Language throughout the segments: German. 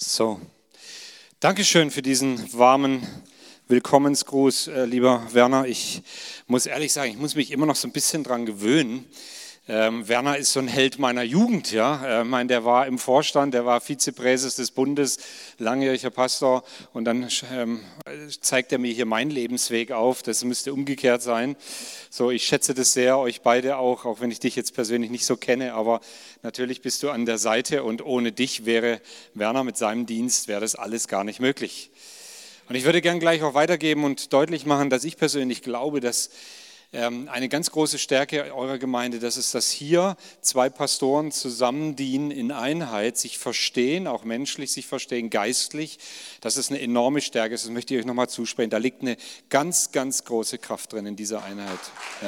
So, Dankeschön für diesen warmen Willkommensgruß, lieber Werner. Ich muss ehrlich sagen, ich muss mich immer noch so ein bisschen dran gewöhnen. Werner ist so ein Held meiner Jugend, ja. Ich meine, der war im Vorstand, der war Vizepräses des Bundes, langjähriger Pastor, und dann zeigt er mir hier meinen Lebensweg auf. Das müsste umgekehrt sein. So, ich schätze das sehr, euch beide auch wenn ich dich jetzt persönlich nicht so kenne, aber natürlich bist du an der Seite, und ohne dich wäre Werner mit seinem Dienst, wäre das alles gar nicht möglich. Und ich würde gern gleich auch weitergeben und deutlich machen, dass ich persönlich glaube, dass eine ganz große Stärke eurer Gemeinde, das ist, dass hier zwei Pastoren zusammen dienen in Einheit, sich verstehen, auch menschlich sich verstehen, geistlich. Das ist eine enorme Stärke, das möchte ich euch nochmal zusprechen. Da liegt eine ganz, ganz große Kraft drin in dieser Einheit. Ja.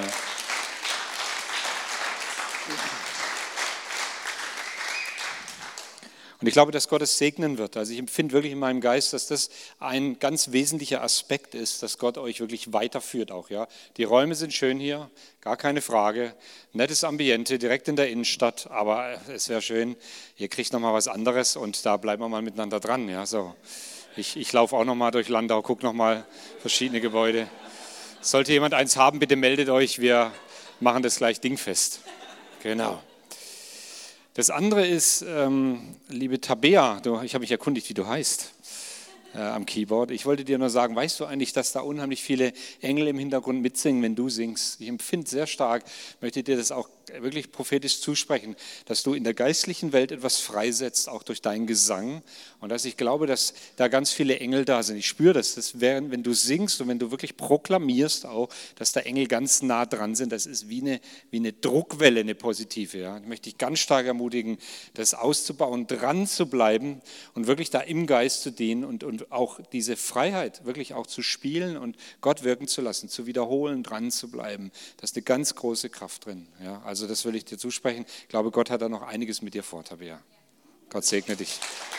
Und ich glaube, dass Gott es segnen wird. Also ich empfinde wirklich in meinem Geist, dass das ein ganz wesentlicher Aspekt ist, dass Gott euch wirklich weiterführt auch. Ja. Die Räume sind schön hier, gar keine Frage. Nettes Ambiente, direkt in der Innenstadt, aber es wäre schön, ihr kriegt nochmal was anderes und da bleiben wir mal miteinander dran. Ja. So. Ich laufe auch nochmal durch Landau, gucke nochmal verschiedene Gebäude. Sollte jemand eins haben, bitte meldet euch, wir machen das gleich dingfest. Genau. Das andere ist, liebe Tabea, ich habe mich erkundigt, wie du heißt am Keyboard. Ich wollte dir nur sagen, weißt du eigentlich, dass da unheimlich viele Engel im Hintergrund mitsingen, wenn du singst? Ich empfinde sehr stark, möchte dir das auch wirklich prophetisch zusprechen, dass du in der geistlichen Welt etwas freisetzt, auch durch deinen Gesang. Und dass ich glaube, dass da ganz viele Engel da sind. Ich spüre das während, wenn du singst und wenn du wirklich proklamierst auch, dass da Engel ganz nah dran sind. Das ist wie eine Druckwelle, eine positive. Ja. Ich möchte dich ganz stark ermutigen, das auszubauen, dran zu bleiben und wirklich da im Geist zu dienen und auch diese Freiheit wirklich auch zu spielen und Gott wirken zu lassen, zu wiederholen, dran zu bleiben. Da ist eine ganz große Kraft drin. Ja. Also das will ich dir zusprechen. Ich glaube, Gott hat da noch einiges mit dir vor, Tabea. Gott segne dich.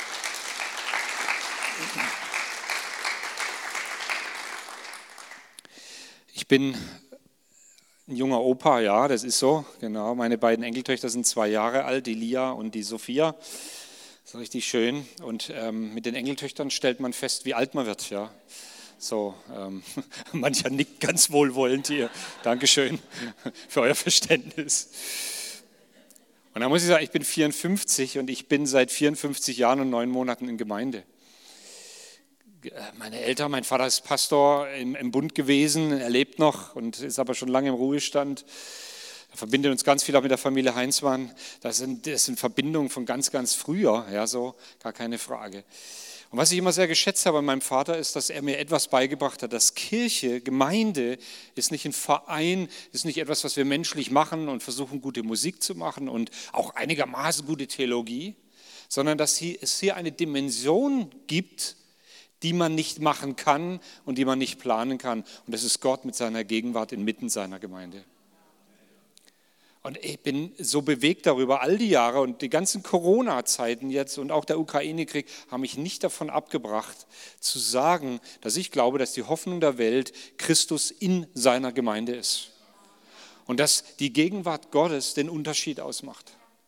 Ich bin ein junger Opa, ja, das ist so, genau. Meine beiden Enkeltöchter sind 2 Jahre alt, die Lia und die Sophia. Das ist richtig schön. Und mit den Enkeltöchtern stellt man fest, wie alt man wird, ja. So, mancher nickt ganz wohlwollend hier. Dankeschön für euer Verständnis. Und da muss ich sagen, ich bin 54 und ich bin seit 54 Jahren und 9 Monaten in Gemeinde. Meine Eltern, mein Vater ist Pastor im Bund gewesen, er lebt noch und ist aber schon lange im Ruhestand. Er verbindet uns ganz viel auch mit der Familie Heinzmann. Das sind Verbindungen von ganz, ganz früher, ja, so, gar keine Frage. Und was ich immer sehr geschätzt habe an meinem Vater ist, dass er mir etwas beigebracht hat, dass Kirche, Gemeinde ist nicht ein Verein, ist nicht etwas, was wir menschlich machen und versuchen, gute Musik zu machen und auch einigermaßen gute Theologie, sondern dass es hier eine Dimension gibt, die man nicht machen kann und die man nicht planen kann. Und das ist Gott mit seiner Gegenwart inmitten seiner Gemeinde. Und ich bin so bewegt darüber, all die Jahre und die ganzen Corona-Zeiten jetzt und auch der Ukraine-Krieg haben mich nicht davon abgebracht, zu sagen, dass ich glaube, dass die Hoffnung der Welt Christus in seiner Gemeinde ist. Und dass die Gegenwart Gottes den Unterschied ausmacht.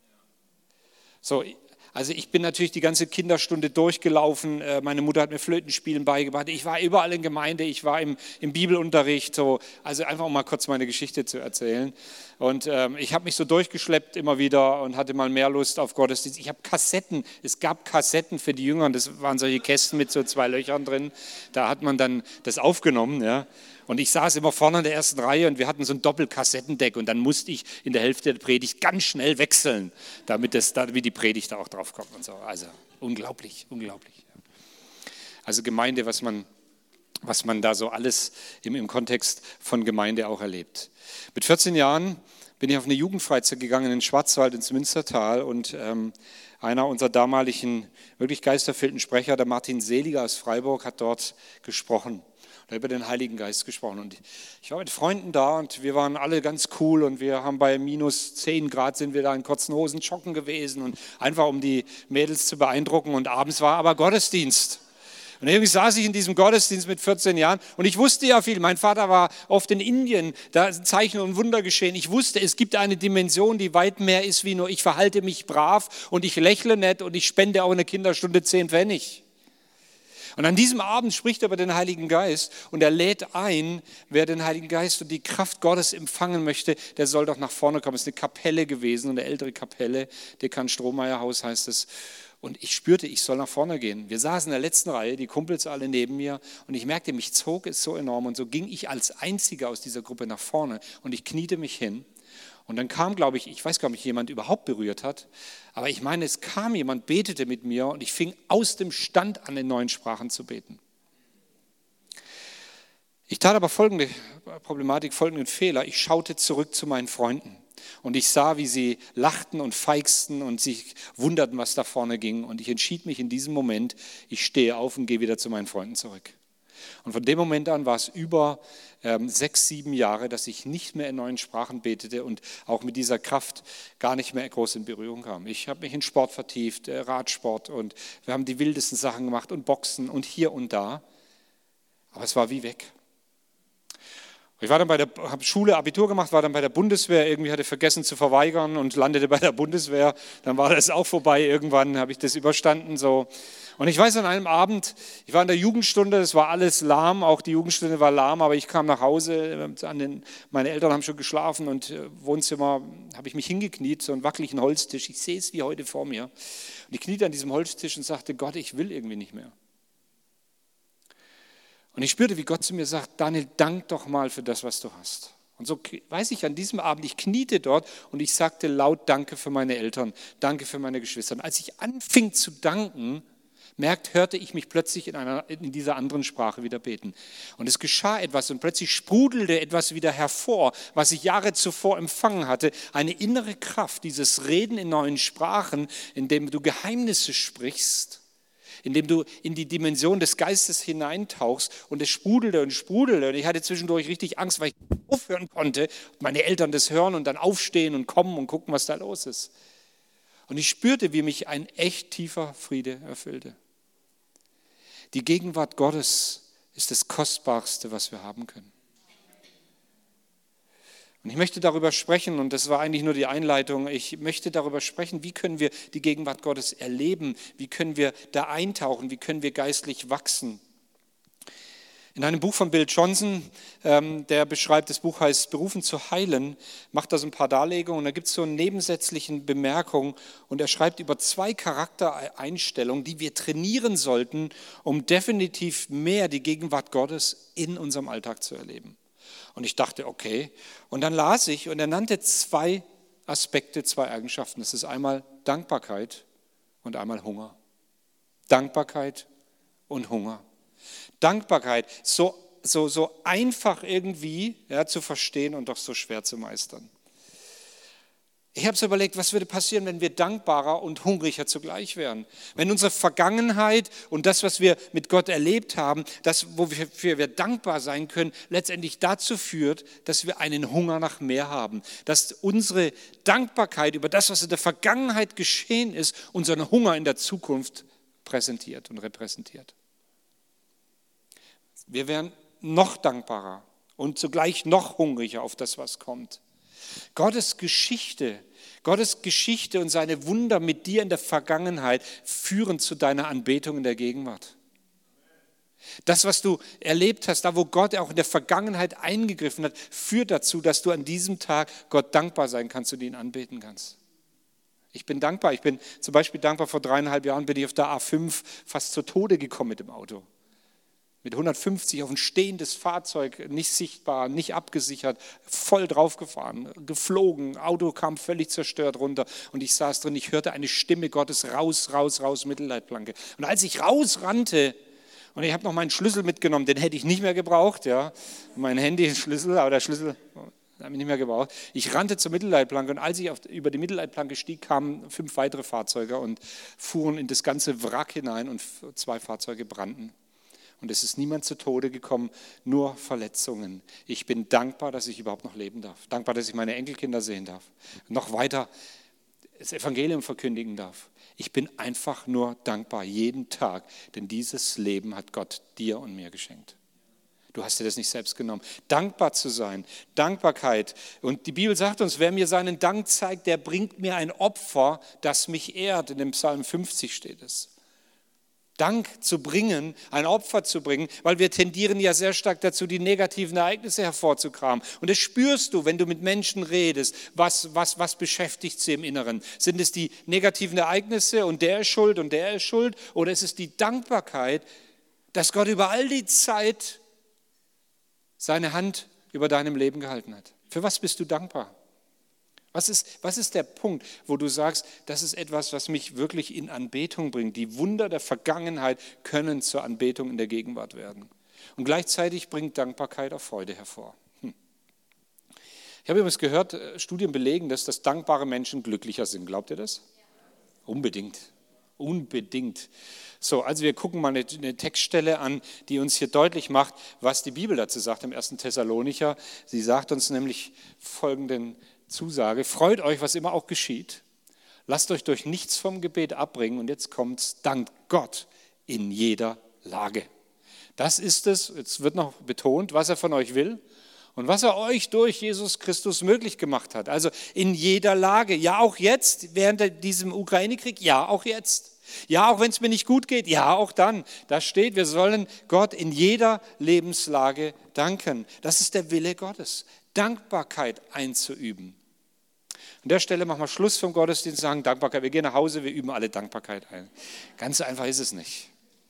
So, also ich bin natürlich die ganze Kinderstunde durchgelaufen, meine Mutter hat mir Flötenspielen beigebracht, ich war überall in Gemeinde, ich war im Bibelunterricht, so, also einfach um mal kurz meine Geschichte zu erzählen. Und ich habe mich so durchgeschleppt immer wieder und hatte mal mehr Lust auf Gottesdienst. Ich habe es gab Kassetten für die Jünger, das waren solche Kästen mit so 2 Löchern drin, da hat man dann das aufgenommen, ja. Und ich saß immer vorne in der ersten Reihe und wir hatten so ein Doppelkassettendeck und dann musste ich in der Hälfte der Predigt ganz schnell wechseln, damit die Predigt da auch drauf kommt und so. Also unglaublich, unglaublich. Also Gemeinde, was man da so alles im Kontext von Gemeinde auch erlebt. Mit 14 Jahren bin ich auf eine Jugendfreizeit gegangen in den Schwarzwald, ins Münstertal und einer unserer damaligen wirklich geisterfüllten Sprecher, der Martin Seliger aus Freiburg, hat dort gesprochen. Da über den Heiligen Geist gesprochen und ich war mit Freunden da und wir waren alle ganz cool und wir haben bei minus 10 Grad sind wir da in kurzen Hosen joggen gewesen und einfach um die Mädels zu beeindrucken und abends war aber Gottesdienst Und irgendwie saß ich in diesem Gottesdienst mit 14 Jahren und ich wusste ja viel. Mein Vater war oft in Indien, da sind Zeichen und Wunder geschehen. Ich wusste, es gibt eine Dimension, die weit mehr ist wie nur ich verhalte mich brav und ich lächle nett und ich spende auch in der Kinderstunde 10 Pfennig. Und an diesem Abend spricht er über den Heiligen Geist und er lädt ein, wer den Heiligen Geist und die Kraft Gottes empfangen möchte, der soll doch nach vorne kommen. Es ist eine Kapelle gewesen, eine ältere Kapelle, Dekan Strohmeier Haus heißt es. Und ich spürte, ich soll nach vorne gehen. Wir saßen in der letzten Reihe, die Kumpels alle neben mir und ich merkte, mich zog es so enorm und so ging ich als Einziger aus dieser Gruppe nach vorne und ich kniete mich hin. Und dann kam, glaube ich weiß gar nicht, ob mich jemand überhaupt berührt hat, aber ich meine, es kam jemand, betete mit mir und ich fing aus dem Stand an, in neuen Sprachen zu beten. Ich tat aber folgende Problematik, folgenden Fehler. Ich schaute zurück zu meinen Freunden und ich sah, wie sie lachten und feigsten und sich wunderten, was da vorne ging. Und ich entschied mich in diesem Moment, ich stehe auf und gehe wieder zu meinen Freunden zurück. Und von dem Moment an war es über 6, 7 Jahre, dass ich nicht mehr in neuen Sprachen betete und auch mit dieser Kraft gar nicht mehr groß in Berührung kam. Ich habe mich in Sport vertieft, Radsport und wir haben die wildesten Sachen gemacht und Boxen und hier und da. Aber es war wie weg. Ich war dann habe Schule, Abitur gemacht, war dann bei der Bundeswehr, irgendwie hatte vergessen zu verweigern und landete bei der Bundeswehr. Dann war das auch vorbei, irgendwann habe ich das überstanden. So. Und ich weiß, an einem Abend, ich war in der Jugendstunde, es war alles lahm, auch die Jugendstunde war lahm, aber ich kam nach Hause, meine Eltern haben schon geschlafen und im Wohnzimmer habe ich mich hingekniet, so einen wackeligen Holztisch, ich sehe es wie heute vor mir. Und ich kniete an diesem Holztisch und sagte, Gott, ich will irgendwie nicht mehr. Und ich spürte, wie Gott zu mir sagt, Daniel, dank doch mal für das, was du hast. Und so weiß ich, an diesem Abend, ich kniete dort und ich sagte laut Danke für meine Eltern, danke für meine Geschwister. Und als ich anfing zu danken, hörte ich mich plötzlich in dieser anderen Sprache wieder beten. Und es geschah etwas und plötzlich sprudelte etwas wieder hervor, was ich Jahre zuvor empfangen hatte. Eine innere Kraft, dieses Reden in neuen Sprachen, in dem du Geheimnisse sprichst, indem du in die Dimension des Geistes hineintauchst und es sprudelte und sprudelte. Und ich hatte zwischendurch richtig Angst, weil ich nicht aufhören konnte. Meine Eltern das hören und dann aufstehen und kommen und gucken, was da los ist. Und ich spürte, wie mich ein echt tiefer Friede erfüllte. Die Gegenwart Gottes ist das Kostbarste, was wir haben können. Und ich möchte darüber sprechen, und das war eigentlich nur die Einleitung, ich möchte darüber sprechen, wie können wir die Gegenwart Gottes erleben, wie können wir da eintauchen, wie können wir geistlich wachsen. In einem Buch von Bill Johnson, der beschreibt, das Buch heißt Berufen zu heilen, macht da so ein paar Darlegungen und da gibt es so eine nebensätzliche Bemerkung und er schreibt über 2 Charaktereinstellungen, die wir trainieren sollten, um definitiv mehr die Gegenwart Gottes in unserem Alltag zu erleben. Und ich dachte, okay. Und dann las ich und er nannte 2 Aspekte, 2 Eigenschaften. Das ist einmal Dankbarkeit und einmal Hunger. Dankbarkeit und Hunger. Dankbarkeit, so einfach irgendwie zu verstehen und doch so schwer zu meistern. Ich habe so überlegt, was würde passieren, wenn wir dankbarer und hungriger zugleich wären? Wenn unsere Vergangenheit und das, was wir mit Gott erlebt haben, das, wofür wir dankbar sein können, letztendlich dazu führt, dass wir einen Hunger nach mehr haben. Dass unsere Dankbarkeit über das, was in der Vergangenheit geschehen ist, unseren Hunger in der Zukunft präsentiert und repräsentiert. Wir wären noch dankbarer und zugleich noch hungriger auf das, was kommt. Gottes Geschichte und seine Wunder mit dir in der Vergangenheit führen zu deiner Anbetung in der Gegenwart. Das, was du erlebt hast, da wo Gott auch in der Vergangenheit eingegriffen hat, führt dazu, dass du an diesem Tag Gott dankbar sein kannst und ihn anbeten kannst. Ich bin dankbar. Ich bin zum Beispiel dankbar, vor 3,5 Jahren bin ich auf der A5 fast zu Tode gekommen mit dem Auto. Mit 150 auf ein stehendes Fahrzeug, nicht sichtbar, nicht abgesichert, voll draufgefahren, geflogen, Auto kam völlig zerstört runter und ich saß drin, ich hörte eine Stimme Gottes, raus, raus, raus, Mittelleitplanke. Und als ich rausrannte, und ich habe noch meinen Schlüssel mitgenommen, den hätte ich nicht mehr gebraucht, ja, mein Handy-Schlüssel, aber der Schlüssel habe ich nicht mehr gebraucht. Ich rannte zur Mittelleitplanke und als ich über die Mittelleitplanke stieg, kamen 5 weitere Fahrzeuge und fuhren in das ganze Wrack hinein und 2 Fahrzeuge brannten. Und es ist niemand zu Tode gekommen, nur Verletzungen. Ich bin dankbar, dass ich überhaupt noch leben darf. Dankbar, dass ich meine Enkelkinder sehen darf. Noch weiter, das Evangelium verkündigen darf. Ich bin einfach nur dankbar, jeden Tag, denn dieses Leben hat Gott dir und mir geschenkt. Du hast dir das nicht selbst genommen. Dankbar zu sein, Dankbarkeit. Und die Bibel sagt uns, wer mir seinen Dank zeigt, der bringt mir ein Opfer, das mich ehrt. In dem Psalm 50 steht es. Dank zu bringen, ein Opfer zu bringen, weil wir tendieren ja sehr stark dazu, die negativen Ereignisse hervorzukramen. Und das spürst du, wenn du mit Menschen redest. Was beschäftigt sie im Inneren? Sind es die negativen Ereignisse und der ist schuld und der ist schuld? Oder ist es die Dankbarkeit, dass Gott über all die Zeit seine Hand über deinem Leben gehalten hat? Für was bist du dankbar? Was ist der Punkt, wo du sagst, das ist etwas, was mich wirklich in Anbetung bringt? Die Wunder der Vergangenheit können zur Anbetung in der Gegenwart werden. Und gleichzeitig bringt Dankbarkeit auch Freude hervor. Ich habe übrigens gehört, Studien belegen, dass dankbare Menschen glücklicher sind. Glaubt ihr das? Unbedingt. Unbedingt. So, also wir gucken mal eine Textstelle an, die uns hier deutlich macht, was die Bibel dazu sagt im 1. Thessalonicher. Sie sagt uns nämlich folgenden Zusage: Freut euch, was immer auch geschieht. Lasst euch durch nichts vom Gebet abbringen. Und jetzt kommt's: Dankt Gott in jeder Lage. Das ist es, jetzt wird noch betont, was er von euch will und was er euch durch Jesus Christus möglich gemacht hat. Also in jeder Lage. Ja, auch jetzt, während diesem Ukraine-Krieg. Ja, auch jetzt. Ja, auch wenn es mir nicht gut geht. Ja, auch dann. Da steht, wir sollen Gott in jeder Lebenslage danken. Das ist der Wille Gottes. Dankbarkeit einzuüben. An der Stelle machen wir Schluss vom Gottesdienst, sagen Dankbarkeit. Wir gehen nach Hause, wir üben alle Dankbarkeit ein. Ganz einfach ist es nicht.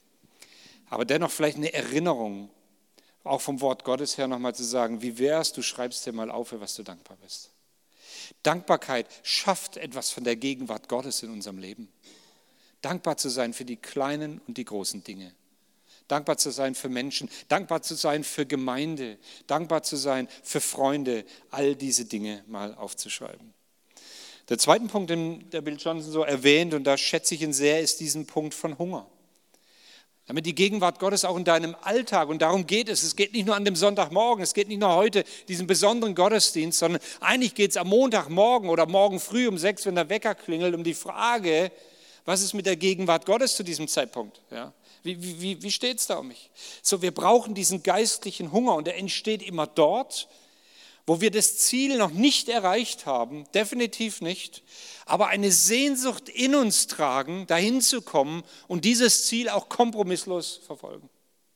Aber dennoch vielleicht eine Erinnerung, auch vom Wort Gottes her nochmal zu sagen, wie wär's, du schreibst dir mal auf, für was du dankbar bist. Dankbarkeit schafft etwas von der Gegenwart Gottes in unserem Leben. Dankbar zu sein für die kleinen und die großen Dinge. Dankbar zu sein für Menschen, dankbar zu sein für Gemeinde, dankbar zu sein für Freunde, all diese Dinge mal aufzuschreiben. Der zweite Punkt, den der Bill Johnson so erwähnt, und da schätze ich ihn sehr, ist diesen Punkt von Hunger. Damit die Gegenwart Gottes auch in deinem Alltag, und darum geht es. Es geht nicht nur an dem Sonntagmorgen, es geht nicht nur heute, diesen besonderen Gottesdienst, sondern eigentlich geht es am Montagmorgen oder morgen früh um 6, wenn der Wecker klingelt, um die Frage, was ist mit der Gegenwart Gottes zu diesem Zeitpunkt? Ja? Wie steht es da um mich? So, wir brauchen diesen geistlichen Hunger, und der entsteht immer dort, wo wir das Ziel noch nicht erreicht haben, definitiv nicht, aber eine Sehnsucht in uns tragen, dahin zu kommen und dieses Ziel auch kompromisslos verfolgen.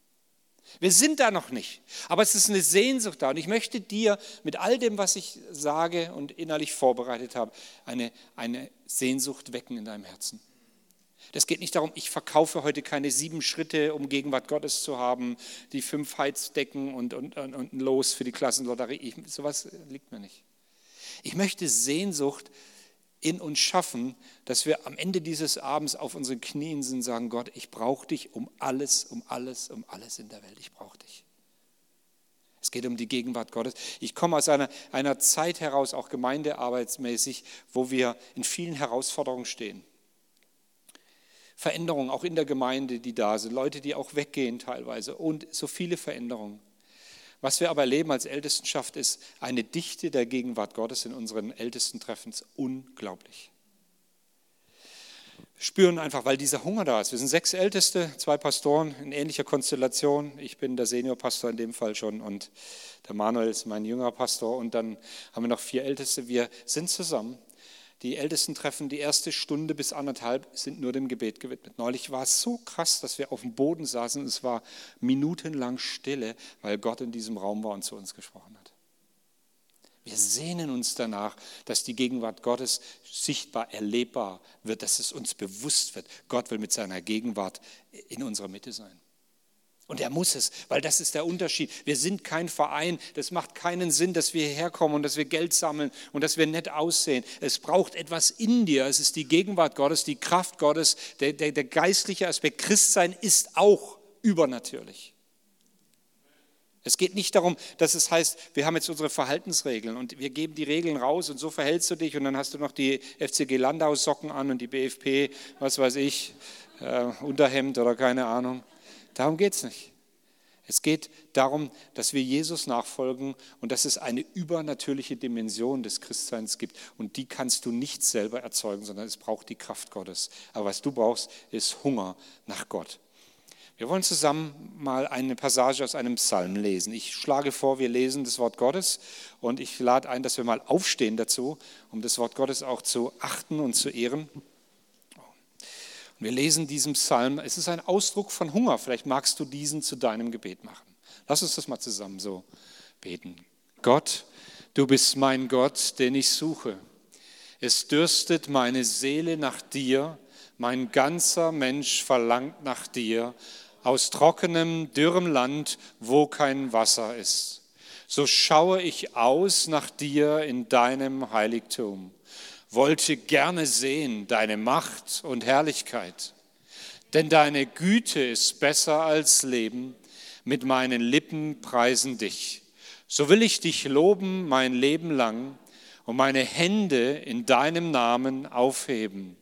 Wir sind da noch nicht, aber es ist eine Sehnsucht da, und ich möchte dir mit all dem, was ich sage und innerlich vorbereitet habe, eine Sehnsucht wecken in deinem Herzen. Das geht nicht darum, ich verkaufe heute keine 7 Schritte, um Gegenwart Gottes zu haben, die 5 Heizdecken und ein Los für die Klassenlotterie. Sowas liegt mir nicht. Ich möchte Sehnsucht in uns schaffen, dass wir am Ende dieses Abends auf unseren Knien sind und sagen, Gott, ich brauche dich um alles in der Welt. Ich brauche dich. Es geht um die Gegenwart Gottes. Ich komme aus einer Zeit heraus, auch gemeindearbeitsmäßig, wo wir in vielen Herausforderungen stehen. Veränderungen auch in der Gemeinde, die da sind, Leute, die auch weggehen teilweise, und so viele Veränderungen. Was wir aber erleben als Ältestenschaft ist eine Dichte der Gegenwart Gottes in unseren Ältestentreffens, unglaublich. Wir spüren einfach, weil dieser Hunger da ist. Wir sind 6 Älteste, 2 Pastoren in ähnlicher Konstellation. Ich bin der Seniorpastor in dem Fall schon, und der Manuel ist mein jüngerer Pastor, und dann haben wir noch 4 Älteste. Wir sind zusammen. Die Ältestentreffen, die erste Stunde bis 1,5 sind nur dem Gebet gewidmet. Neulich war es so krass, dass wir auf dem Boden saßen und es war minutenlang Stille, weil Gott in diesem Raum war und zu uns gesprochen hat. Wir sehnen uns danach, dass die Gegenwart Gottes sichtbar, erlebbar wird, dass es uns bewusst wird. Gott will mit seiner Gegenwart in unserer Mitte sein. Und er muss es, weil das ist der Unterschied. Wir sind kein Verein, das macht keinen Sinn, dass wir hierher kommen und dass wir Geld sammeln und dass wir nett aussehen. Es braucht etwas in dir, es ist die Gegenwart Gottes, die Kraft Gottes, der geistliche Aspekt. Christsein ist auch übernatürlich. Es geht nicht darum, dass es heißt, wir haben jetzt unsere Verhaltensregeln und wir geben die Regeln raus und so verhältst du dich, und dann hast du noch die FCG Landau Socken an und die BFP, was weiß ich, Unterhemd oder keine Ahnung. Darum geht es nicht. Es geht darum, dass wir Jesus nachfolgen und dass es eine übernatürliche Dimension des Christseins gibt. Und die kannst du nicht selber erzeugen, sondern es braucht die Kraft Gottes. Aber was du brauchst, ist Hunger nach Gott. Wir wollen zusammen mal eine Passage aus einem Psalm lesen. Ich schlage vor, wir lesen das Wort Gottes und ich lade ein, dass wir mal aufstehen dazu, um das Wort Gottes auch zu achten und zu ehren. Wir lesen diesen Psalm, es ist ein Ausdruck von Hunger, vielleicht magst du diesen zu deinem Gebet machen. Lass uns das mal zusammen so beten. Gott, du bist mein Gott, den ich suche. Es dürstet meine Seele nach dir, mein ganzer Mensch verlangt nach dir, aus trockenem, dürrem Land, wo kein Wasser ist. So schaue ich aus nach dir in deinem Heiligtum. Wollte gerne sehen deine Macht und Herrlichkeit. Denn deine Güte ist besser als Leben, mit meinen Lippen preisen dich. So will ich dich loben mein Leben lang und meine Hände in deinem Namen aufheben.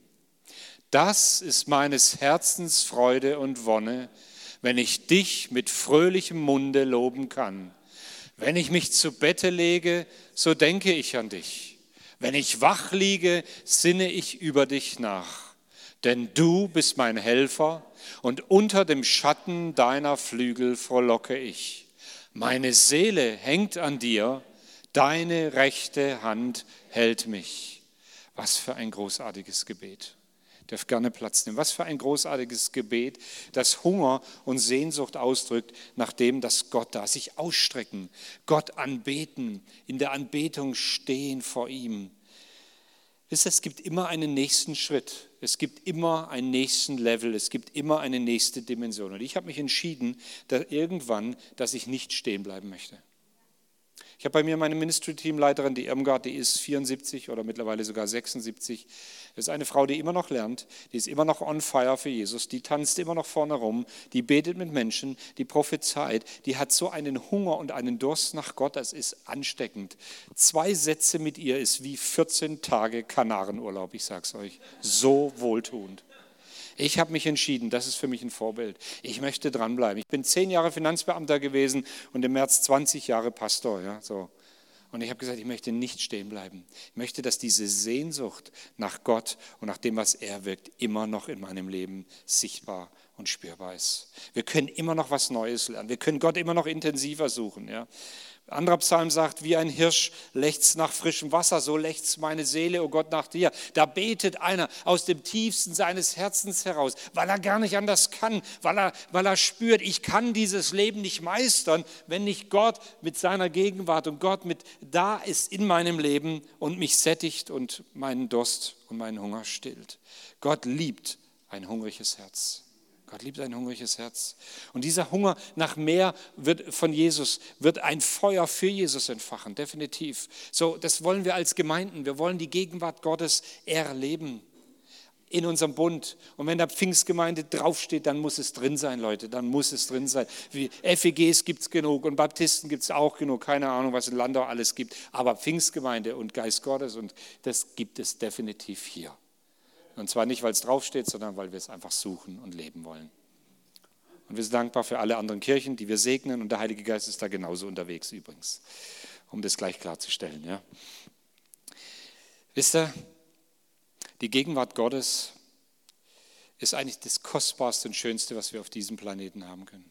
Das ist meines Herzens Freude und Wonne, wenn ich dich mit fröhlichem Munde loben kann. Wenn ich mich zu Bette lege, so denke ich an dich. Wenn ich wach liege, sinne ich über dich nach. Denn du bist mein Helfer und unter dem Schatten deiner Flügel frohlocke ich. Meine Seele hängt an dir, deine rechte Hand hält mich. Was für ein großartiges Gebet. Darf gerne Platz nehmen. Was für ein großartiges Gebet, das Hunger und Sehnsucht ausdrückt, nachdem dass Gott da sich ausstrecken, Gott anbeten, in der Anbetung stehen vor ihm. Wisst ihr, es gibt immer einen nächsten Schritt, es gibt immer einen nächsten Level, es gibt immer eine nächste Dimension. Und ich habe mich entschieden, dass ich nicht stehen bleiben möchte. Ich habe bei mir meine Ministry-Teamleiterin, die Irmgard, die ist 74 oder mittlerweile sogar 76. Das ist eine Frau, die immer noch lernt, die ist immer noch on fire für Jesus, die tanzt immer noch vorne rum, die betet mit Menschen, die prophezeit, die hat so einen Hunger und einen Durst nach Gott, das ist ansteckend. 2 Sätze mit ihr ist wie 14 Tage Kanarenurlaub, ich sag's euch, so wohltuend. Ich habe mich entschieden, das ist für mich ein Vorbild. Ich möchte dranbleiben. Ich bin 10 Jahre Finanzbeamter gewesen und im März 20 Jahre Pastor. Ja, so. Und ich habe gesagt, ich möchte nicht stehen bleiben. Ich möchte, dass diese Sehnsucht nach Gott und nach dem, was er wirkt, immer noch in meinem Leben sichtbar und spürbar ist. Wir können immer noch was Neues lernen. Wir können Gott immer noch intensiver suchen. Ja. Ein anderer Psalm sagt, wie ein Hirsch lechzt nach frischem Wasser, so lechzt meine Seele, oh Gott, nach dir. Da betet einer aus dem tiefsten seines Herzens heraus, weil er gar nicht anders kann, weil er spürt, ich kann dieses Leben nicht meistern, wenn nicht Gott mit seiner Gegenwart und Gott mit da ist in meinem Leben und mich sättigt und meinen Durst und meinen Hunger stillt. Gott liebt ein hungriges Herz. Gott liebt ein hungriges Herz. Und dieser Hunger nach mehr von Jesus wird ein Feuer für Jesus entfachen, definitiv. So, das wollen wir als Gemeinden. Wir wollen die Gegenwart Gottes erleben in unserem Bund. Und wenn da Pfingstgemeinde draufsteht, dann muss es drin sein, Leute. Dann muss es drin sein. Wie FEGs gibt es genug und Baptisten gibt es auch genug. Keine Ahnung, was in Landau alles gibt. Aber Pfingstgemeinde und Geist Gottes, und das gibt es definitiv hier. Und zwar nicht, weil es draufsteht, sondern weil wir es einfach suchen und leben wollen. Und wir sind dankbar für alle anderen Kirchen, die wir segnen. Und der Heilige Geist ist da genauso unterwegs übrigens, um das gleich klarzustellen. Ja. Wisst ihr, die Gegenwart Gottes ist eigentlich das Kostbarste und Schönste, was wir auf diesem Planeten haben können.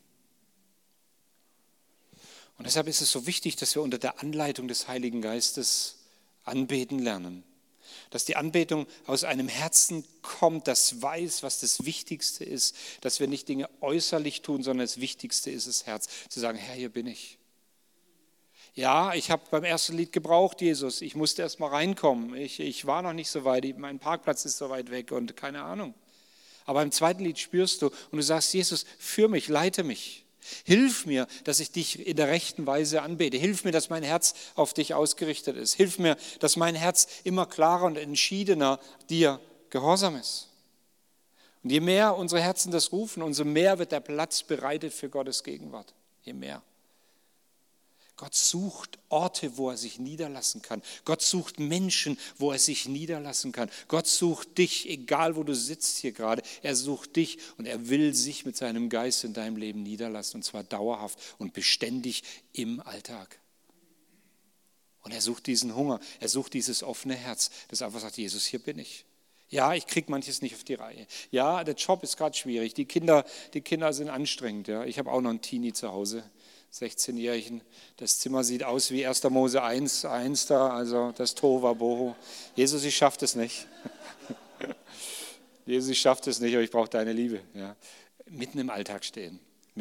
Und deshalb ist es so wichtig, dass wir unter der Anleitung des Heiligen Geistes anbeten lernen. Dass die Anbetung aus einem Herzen kommt, das weiß, was das Wichtigste ist. Dass wir nicht Dinge äußerlich tun, sondern das Wichtigste ist das Herz. Zu sagen, Herr, hier bin ich. Ja, ich habe beim ersten Lied gebraucht, Jesus. Ich musste erst mal reinkommen. Ich war noch nicht so weit. Mein Parkplatz ist so weit weg und keine Ahnung. Aber im zweiten Lied spürst du und du sagst, Jesus, führ mich, leite mich. Hilf mir, dass ich dich in der rechten Weise anbete. Hilf mir, dass mein Herz auf dich ausgerichtet ist. Hilf mir, dass mein Herz immer klarer und entschiedener dir gehorsam ist. Und je mehr unsere Herzen das rufen, umso mehr wird der Platz bereitet für Gottes Gegenwart. Je mehr. Gott sucht Orte, wo er sich niederlassen kann. Gott sucht Menschen, wo er sich niederlassen kann. Gott sucht dich, egal wo du sitzt hier gerade. Er sucht dich und er will sich mit seinem Geist in deinem Leben niederlassen. Und zwar dauerhaft und beständig im Alltag. Und er sucht diesen Hunger, er sucht dieses offene Herz, das einfach sagt, Jesus, hier bin ich. Ja, ich kriege manches nicht auf die Reihe. Ja, der Job ist gerade schwierig, die Kinder sind anstrengend. Ja. Ich habe auch noch einen Teenie zu Hause. 16-Jährigen. Das Zimmer sieht aus wie 1. Mose 1 da, also das Tohuwabohu. Jesus, ich schaffe das nicht. Jesus, ich schaffe das nicht, aber ich brauche deine Liebe. Ja. Mitten im Alltag stehen.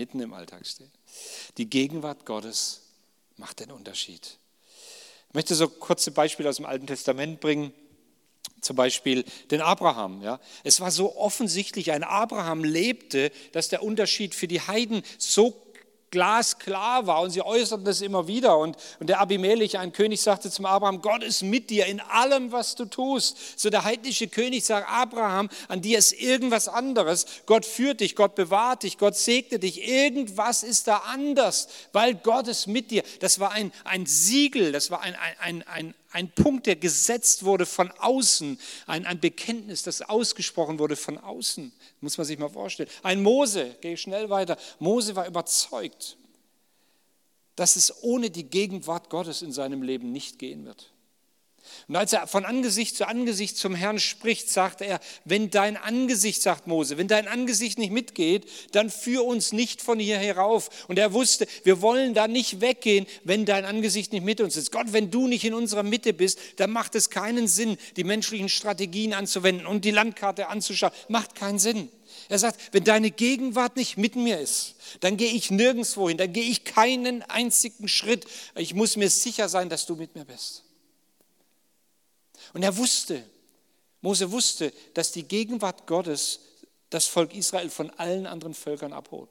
Die Gegenwart Gottes macht den Unterschied. Ich möchte so kurze Beispiele aus dem Alten Testament bringen. Zum Beispiel den Abraham. Ja. Es war so offensichtlich, ein Abraham lebte, dass der Unterschied für die Heiden so glasklar war und sie äußerten das immer wieder. Und der Abimelech, ein König, sagte zum Abraham, Gott ist mit dir in allem, was du tust. So der heidnische König sagt, Abraham, an dir ist irgendwas anderes. Gott führt dich, Gott bewahrt dich, Gott segnet dich. Irgendwas ist da anders, weil Gott ist mit dir. Das war ein Siegel, das war ein Punkt, der gesetzt wurde von außen, ein Bekenntnis, das ausgesprochen wurde von außen, muss man sich mal vorstellen. Ein Mose, gehe schnell weiter, Mose war überzeugt, dass es ohne die Gegenwart Gottes in seinem Leben nicht gehen wird. Und als er von Angesicht zu Angesicht zum Herrn spricht, sagt er, wenn dein Angesicht, sagt Mose, wenn dein Angesicht nicht mitgeht, dann führ uns nicht von hier herauf. Und er wusste, wir wollen da nicht weggehen, wenn dein Angesicht nicht mit uns ist. Gott, wenn du nicht in unserer Mitte bist, dann macht es keinen Sinn, die menschlichen Strategien anzuwenden und die Landkarte anzuschauen. Macht keinen Sinn. Er sagt, wenn deine Gegenwart nicht mit mir ist, dann gehe ich nirgendwo hin, dann gehe ich keinen einzigen Schritt. Ich muss mir sicher sein, dass du mit mir bist. Und Mose wusste, dass die Gegenwart Gottes das Volk Israel von allen anderen Völkern abhob.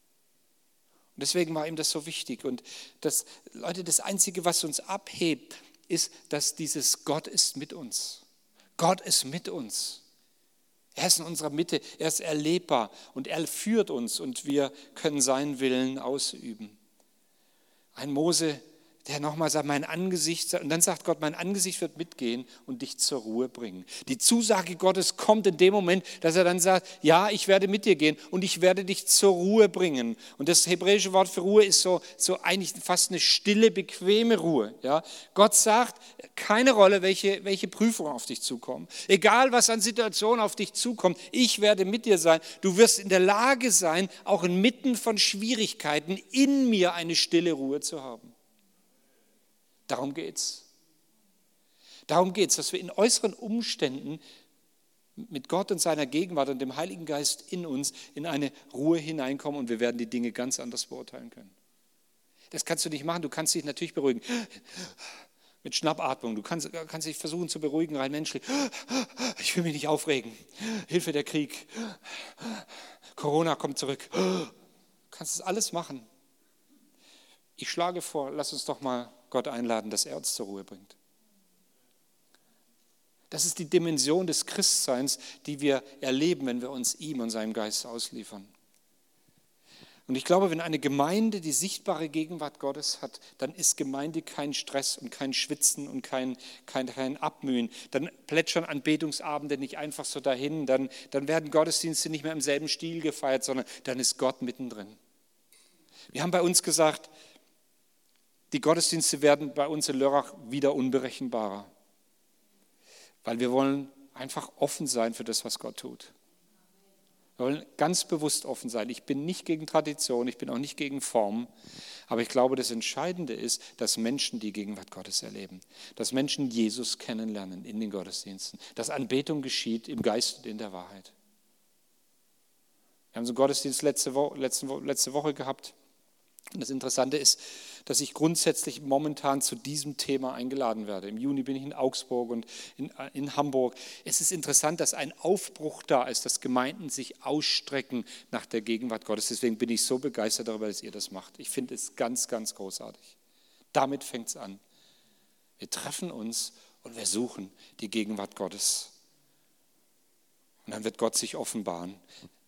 Und deswegen war ihm das so wichtig. Und das Einzige, was uns abhebt, ist, dass dieses Gott ist mit uns. Gott ist mit uns. Er ist in unserer Mitte, er ist erlebbar und er führt uns und wir können seinen Willen ausüben. Ein Mose, der nochmal sagt, mein Angesicht, und dann sagt Gott, mein Angesicht wird mitgehen und dich zur Ruhe bringen. Die Zusage Gottes kommt in dem Moment, dass er dann sagt, ja, ich werde mit dir gehen und ich werde dich zur Ruhe bringen. Und das hebräische Wort für Ruhe ist so eigentlich fast eine stille, bequeme Ruhe. Ja? Gott sagt, keine Rolle, welche Prüfungen auf dich zukommen. Egal, was an Situationen auf dich zukommt, ich werde mit dir sein. Du wirst in der Lage sein, auch inmitten von Schwierigkeiten in mir eine stille Ruhe zu haben. Darum geht's. Darum geht's, dass wir in äußeren Umständen mit Gott und seiner Gegenwart und dem Heiligen Geist in uns in eine Ruhe hineinkommen und wir werden die Dinge ganz anders beurteilen können. Das kannst du nicht machen, du kannst dich natürlich beruhigen. Mit Schnappatmung, du kannst dich versuchen zu beruhigen, rein menschlich. Ich will mich nicht aufregen. Hilfe, der Krieg. Corona kommt zurück. Du kannst das alles machen. Ich schlage vor, lass uns doch mal Gott einladen, dass er uns zur Ruhe bringt. Das ist die Dimension des Christseins, die wir erleben, wenn wir uns ihm und seinem Geist ausliefern. Und ich glaube, wenn eine Gemeinde die sichtbare Gegenwart Gottes hat, dann ist Gemeinde kein Stress und kein Schwitzen und kein Abmühen. Dann plätschern Anbetungsabende nicht einfach so dahin, dann werden Gottesdienste nicht mehr im selben Stil gefeiert, sondern dann ist Gott mittendrin. Wir haben bei uns gesagt, die Gottesdienste werden bei uns in Lörrach wieder unberechenbarer, weil wir wollen einfach offen sein für das, was Gott tut. Wir wollen ganz bewusst offen sein. Ich bin nicht gegen Tradition, ich bin auch nicht gegen Form, aber ich glaube, das Entscheidende ist, dass Menschen die Gegenwart Gottes erleben, dass Menschen Jesus kennenlernen in den Gottesdiensten, dass Anbetung geschieht im Geist und in der Wahrheit. Wir haben so einen Gottesdienst letzte Woche gehabt. Und das Interessante ist, dass ich grundsätzlich momentan zu diesem Thema eingeladen werde. Im Juni bin ich in Augsburg und in Hamburg. Es ist interessant, dass ein Aufbruch da ist, dass Gemeinden sich ausstrecken nach der Gegenwart Gottes. Deswegen bin ich so begeistert darüber, dass ihr das macht. Ich finde es ganz, ganz großartig. Damit fängt es an. Wir treffen uns und wir suchen die Gegenwart Gottes. Und dann wird Gott sich offenbaren.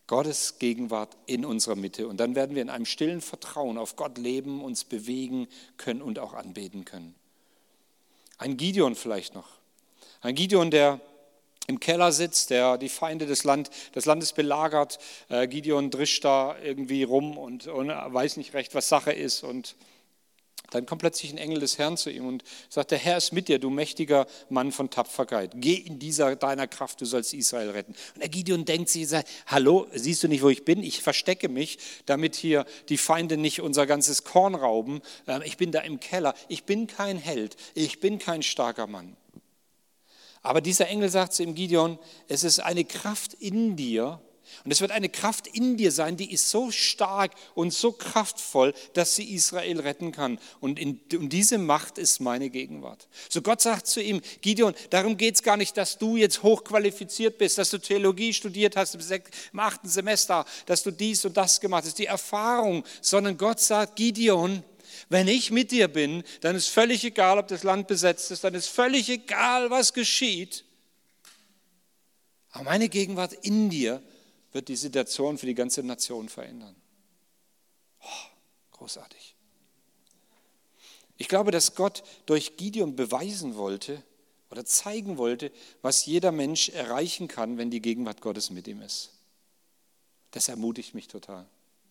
Gottes Gegenwart in unserer Mitte. Und dann werden wir in einem stillen Vertrauen auf Gott leben, uns bewegen können und auch anbeten können. Ein Gideon vielleicht noch. Ein Gideon, der im Keller sitzt, der die Feinde des Landes belagert. Gideon drischt da irgendwie rum und weiß nicht recht, was Sache ist. Und dann kommt plötzlich ein Engel des Herrn zu ihm und sagt, der Herr ist mit dir, du mächtiger Mann von Tapferkeit. Geh in deiner Kraft, du sollst Israel retten. Und der Gideon denkt sich, hallo, siehst du nicht, wo ich bin? Ich verstecke mich, damit hier die Feinde nicht unser ganzes Korn rauben. Ich bin da im Keller. Ich bin kein Held. Ich bin kein starker Mann. Aber dieser Engel sagt zu ihm, Gideon, es ist eine Kraft in dir, und es wird eine Kraft in dir sein, die ist so stark und so kraftvoll, dass sie Israel retten kann. Und diese Macht ist meine Gegenwart. So Gott sagt zu ihm, Gideon, darum geht es gar nicht, dass du jetzt hochqualifiziert bist, dass du Theologie studiert hast im 8. Semester, dass du dies und das gemacht hast, die Erfahrung, sondern Gott sagt, Gideon, wenn ich mit dir bin, dann ist völlig egal, ob das Land besetzt ist, dann ist völlig egal, was geschieht. Aber meine Gegenwart in dir wird die Situation für die ganze Nation verändern. Großartig. Ich glaube, dass Gott durch Gideon beweisen wollte oder zeigen wollte, was jeder Mensch erreichen kann, wenn die Gegenwart Gottes mit ihm ist. Das ermutigt mich total.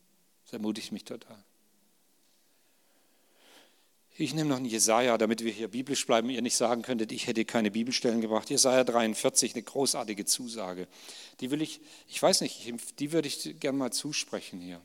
Ich nehme noch einen Jesaja, damit wir hier biblisch bleiben, ihr nicht sagen könntet, ich hätte keine Bibelstellen gebracht. Jesaja 43, eine großartige Zusage. Die würde ich gerne mal zusprechen hier.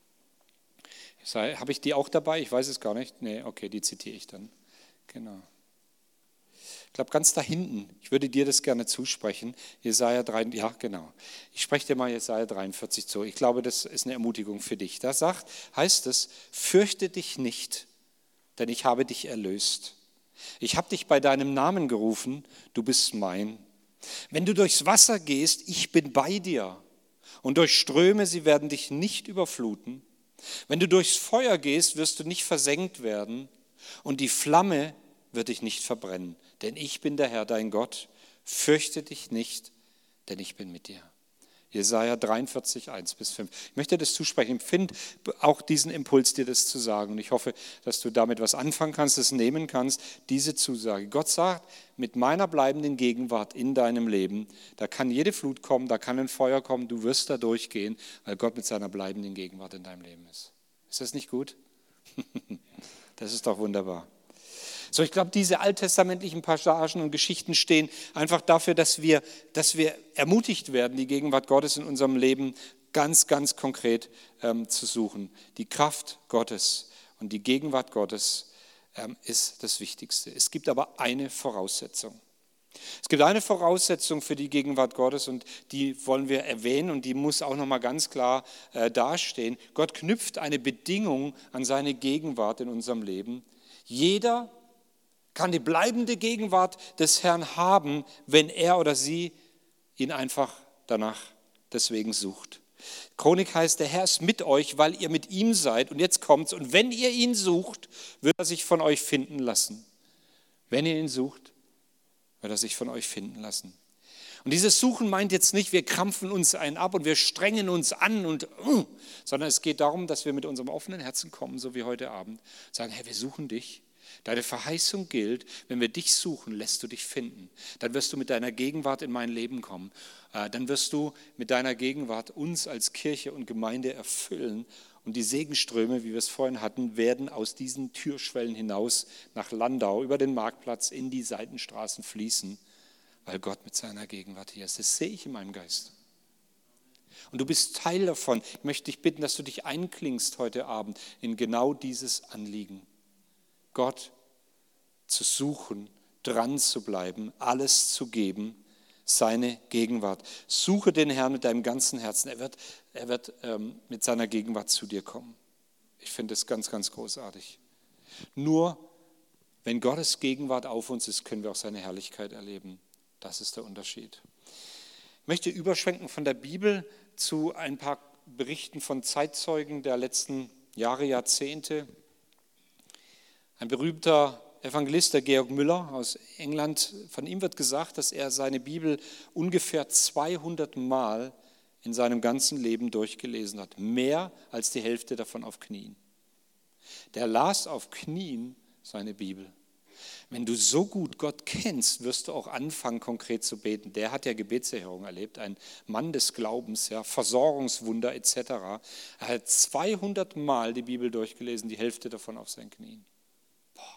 Habe ich die auch dabei? Ich weiß es gar nicht. Nee, okay, die zitiere ich dann. Genau. Ich glaube, ganz da hinten, ich würde dir das gerne zusprechen. Jesaja 3, ja, genau. Ich spreche dir mal Jesaja 43 zu. Ich glaube, das ist eine Ermutigung für dich. Da heißt es, fürchte dich nicht, denn ich habe dich erlöst. Ich habe dich bei deinem Namen gerufen, du bist mein. Wenn du durchs Wasser gehst, ich bin bei dir. Und durch Ströme, sie werden dich nicht überfluten. Wenn du durchs Feuer gehst, wirst du nicht versenkt werden. Und die Flamme wird dich nicht verbrennen. Denn ich bin der Herr, dein Gott. Fürchte dich nicht, denn ich bin mit dir. Jesaja 43, 1-5. Ich möchte das zusprechen. Ich finde auch diesen Impuls, dir das zu sagen. Und ich hoffe, dass du damit was anfangen kannst, das nehmen kannst, diese Zusage. Gott sagt, mit meiner bleibenden Gegenwart in deinem Leben, da kann jede Flut kommen, da kann ein Feuer kommen, du wirst da durchgehen, weil Gott mit seiner bleibenden Gegenwart in deinem Leben ist. Ist das nicht gut? Das ist doch wunderbar. So, ich glaube, diese alttestamentlichen Passagen und Geschichten stehen einfach dafür, dass wir ermutigt werden, die Gegenwart Gottes in unserem Leben ganz, ganz konkret zu suchen. Die Kraft Gottes und die Gegenwart Gottes ist das Wichtigste. Es gibt aber eine Voraussetzung. Es gibt eine Voraussetzung für die Gegenwart Gottes und die wollen wir erwähnen und die muss auch nochmal ganz klar dastehen. Gott knüpft eine Bedingung an seine Gegenwart in unserem Leben. Jeder kann die bleibende Gegenwart des Herrn haben, wenn er oder sie ihn einfach danach deswegen sucht. Chronik heißt, der Herr ist mit euch, weil ihr mit ihm seid. Und jetzt kommt's. Und wenn ihr ihn sucht, wird er sich von euch finden lassen. Wenn ihr ihn sucht, wird er sich von euch finden lassen. Und dieses Suchen meint jetzt nicht, wir krampfen uns einen ab und wir strengen uns an, sondern es geht darum, dass wir mit unserem offenen Herzen kommen, so wie heute Abend, sagen, Herr, wir suchen dich. Deine Verheißung gilt, wenn wir dich suchen, lässt du dich finden. Dann wirst du mit deiner Gegenwart in mein Leben kommen. Dann wirst du mit deiner Gegenwart uns als Kirche und Gemeinde erfüllen. Und die Segenströme, wie wir es vorhin hatten, werden aus diesen Türschwellen hinaus nach Landau, über den Marktplatz, in die Seitenstraßen fließen, weil Gott mit seiner Gegenwart hier ist. Das sehe ich in meinem Geist. Und du bist Teil davon. Ich möchte dich bitten, dass du dich einklingst heute Abend in genau dieses Anliegen. Gott zu suchen, dran zu bleiben, alles zu geben, seine Gegenwart. Suche den Herrn mit deinem ganzen Herzen. Er wird mit seiner Gegenwart zu dir kommen. Ich finde es ganz, ganz großartig. Nur wenn Gottes Gegenwart auf uns ist, können wir auch seine Herrlichkeit erleben. Das ist der Unterschied. Ich möchte überschwenken von der Bibel zu ein paar Berichten von Zeitzeugen der letzten Jahre, Jahrzehnte. Ein berühmter Evangelist, der Georg Müller aus England, von ihm wird gesagt, dass er seine Bibel ungefähr 200 Mal in seinem ganzen Leben durchgelesen hat. Mehr als die Hälfte davon auf Knien. Der las auf Knien seine Bibel. Wenn du so gut Gott kennst, wirst du auch anfangen, konkret zu beten. Der hat ja Gebetserhörung erlebt, ein Mann des Glaubens, ja, Versorgungswunder etc. Er hat 200 Mal die Bibel durchgelesen, die Hälfte davon auf seinen Knien. Boah.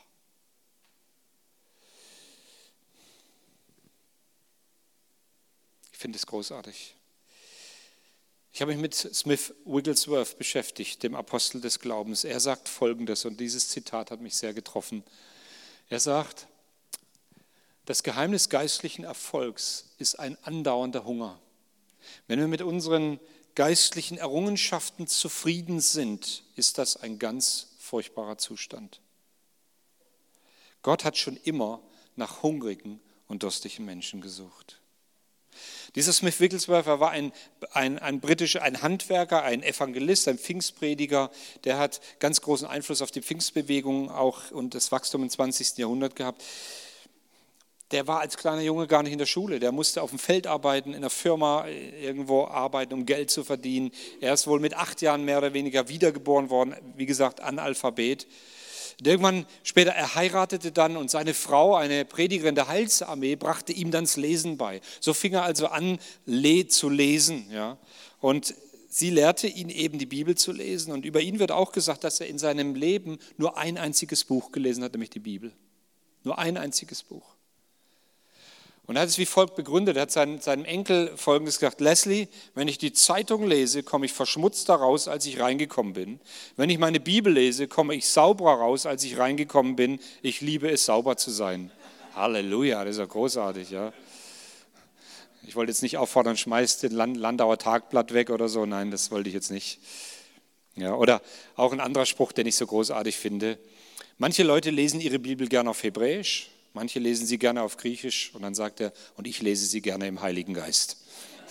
Ich finde es großartig. Ich habe mich mit Smith Wigglesworth beschäftigt, dem Apostel des Glaubens. Er sagt Folgendes, und dieses Zitat hat mich sehr getroffen. Er sagt, das Geheimnis geistlichen Erfolgs ist ein andauernder Hunger. Wenn wir mit unseren geistlichen Errungenschaften zufrieden sind, ist das ein ganz furchtbarer Zustand. Gott hat schon immer nach hungrigen und durstigen Menschen gesucht. Dieser Smith Wigglesworth war ein Handwerker, ein Evangelist, ein Pfingstprediger, der hat ganz großen Einfluss auf die Pfingstbewegung auch und das Wachstum im 20. Jahrhundert gehabt. Der war als kleiner Junge gar nicht in der Schule, der musste auf dem Feld arbeiten, in der Firma irgendwo arbeiten, um Geld zu verdienen. Er ist wohl mit 8 Jahren mehr oder weniger wiedergeboren worden, wie gesagt, Analphabet. Irgendwann später, er heiratete dann und seine Frau, eine Predigerin der Heilsarmee, brachte ihm dann das Lesen bei. So fing er also an, zu lesen. Ja. Und sie lehrte ihn eben, die Bibel zu lesen. Und über ihn wird auch gesagt, dass er in seinem Leben nur ein einziges Buch gelesen hat, nämlich die Bibel. Nur ein einziges Buch. Und er hat es wie folgt begründet. Er hat seinem Enkel Folgendes gesagt: Leslie, wenn ich die Zeitung lese, komme ich verschmutzter raus, als ich reingekommen bin. Wenn ich meine Bibel lese, komme ich sauberer raus, als ich reingekommen bin. Ich liebe es, sauber zu sein. Halleluja, das ist ja großartig. Ja. Ich wollte jetzt nicht auffordern, schmeißt den Landauer Tagblatt weg oder so. Nein, das wollte ich jetzt nicht. Ja, oder auch ein anderer Spruch, den ich so großartig finde. Manche Leute lesen ihre Bibel gerne auf Hebräisch. Manche lesen sie gerne auf Griechisch und dann sagt er, und ich lese sie gerne im Heiligen Geist.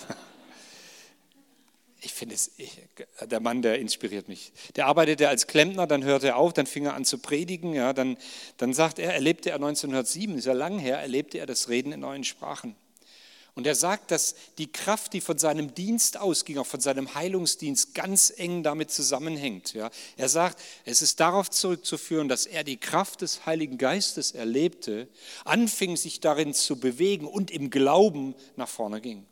Ich finde es, der Mann, der inspiriert mich. Der arbeitete als Klempner, dann hörte er auf, dann fing er an zu predigen. Ja, dann sagt er, erlebte er 1907, ist ja lang her, erlebte er das Reden in neuen Sprachen. Und er sagt, dass die Kraft, die von seinem Dienst ausging, auch von seinem Heilungsdienst, ganz eng damit zusammenhängt. Ja. Er sagt, es ist darauf zurückzuführen, dass er die Kraft des Heiligen Geistes erlebte, anfing sich darin zu bewegen und im Glauben nach vorne ging.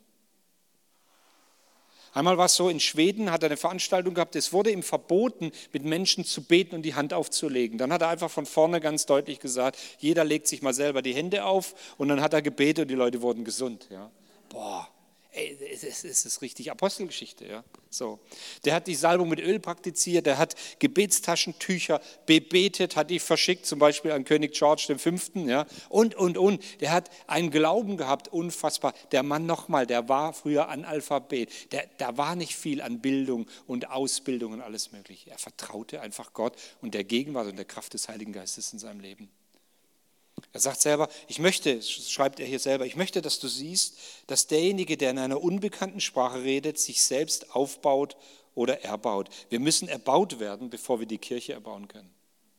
Einmal war es so, in Schweden hat er eine Veranstaltung gehabt, es wurde ihm verboten, mit Menschen zu beten und die Hand aufzulegen. Dann hat er einfach von vorne ganz deutlich gesagt, jeder legt sich mal selber die Hände auf und dann hat er gebetet und die Leute wurden gesund. Ja. Boah, ey, es ist richtig Apostelgeschichte. Ja. So. Der hat die Salbung mit Öl praktiziert, der hat Gebetstaschentücher bebetet, hat die verschickt, zum Beispiel an König George V. Ja. Und. Der hat einen Glauben gehabt, unfassbar. Der Mann nochmal, der war früher Analphabet. Da war nicht viel an Bildung und Ausbildung und alles Mögliche. Er vertraute einfach Gott und der Gegenwart und der Kraft des Heiligen Geistes in seinem Leben. Er sagt selber, schreibt er hier selber, ich möchte, dass du siehst, dass derjenige, der in einer unbekannten Sprache redet, sich selbst aufbaut oder erbaut. Wir müssen erbaut werden, bevor wir die Kirche erbauen können.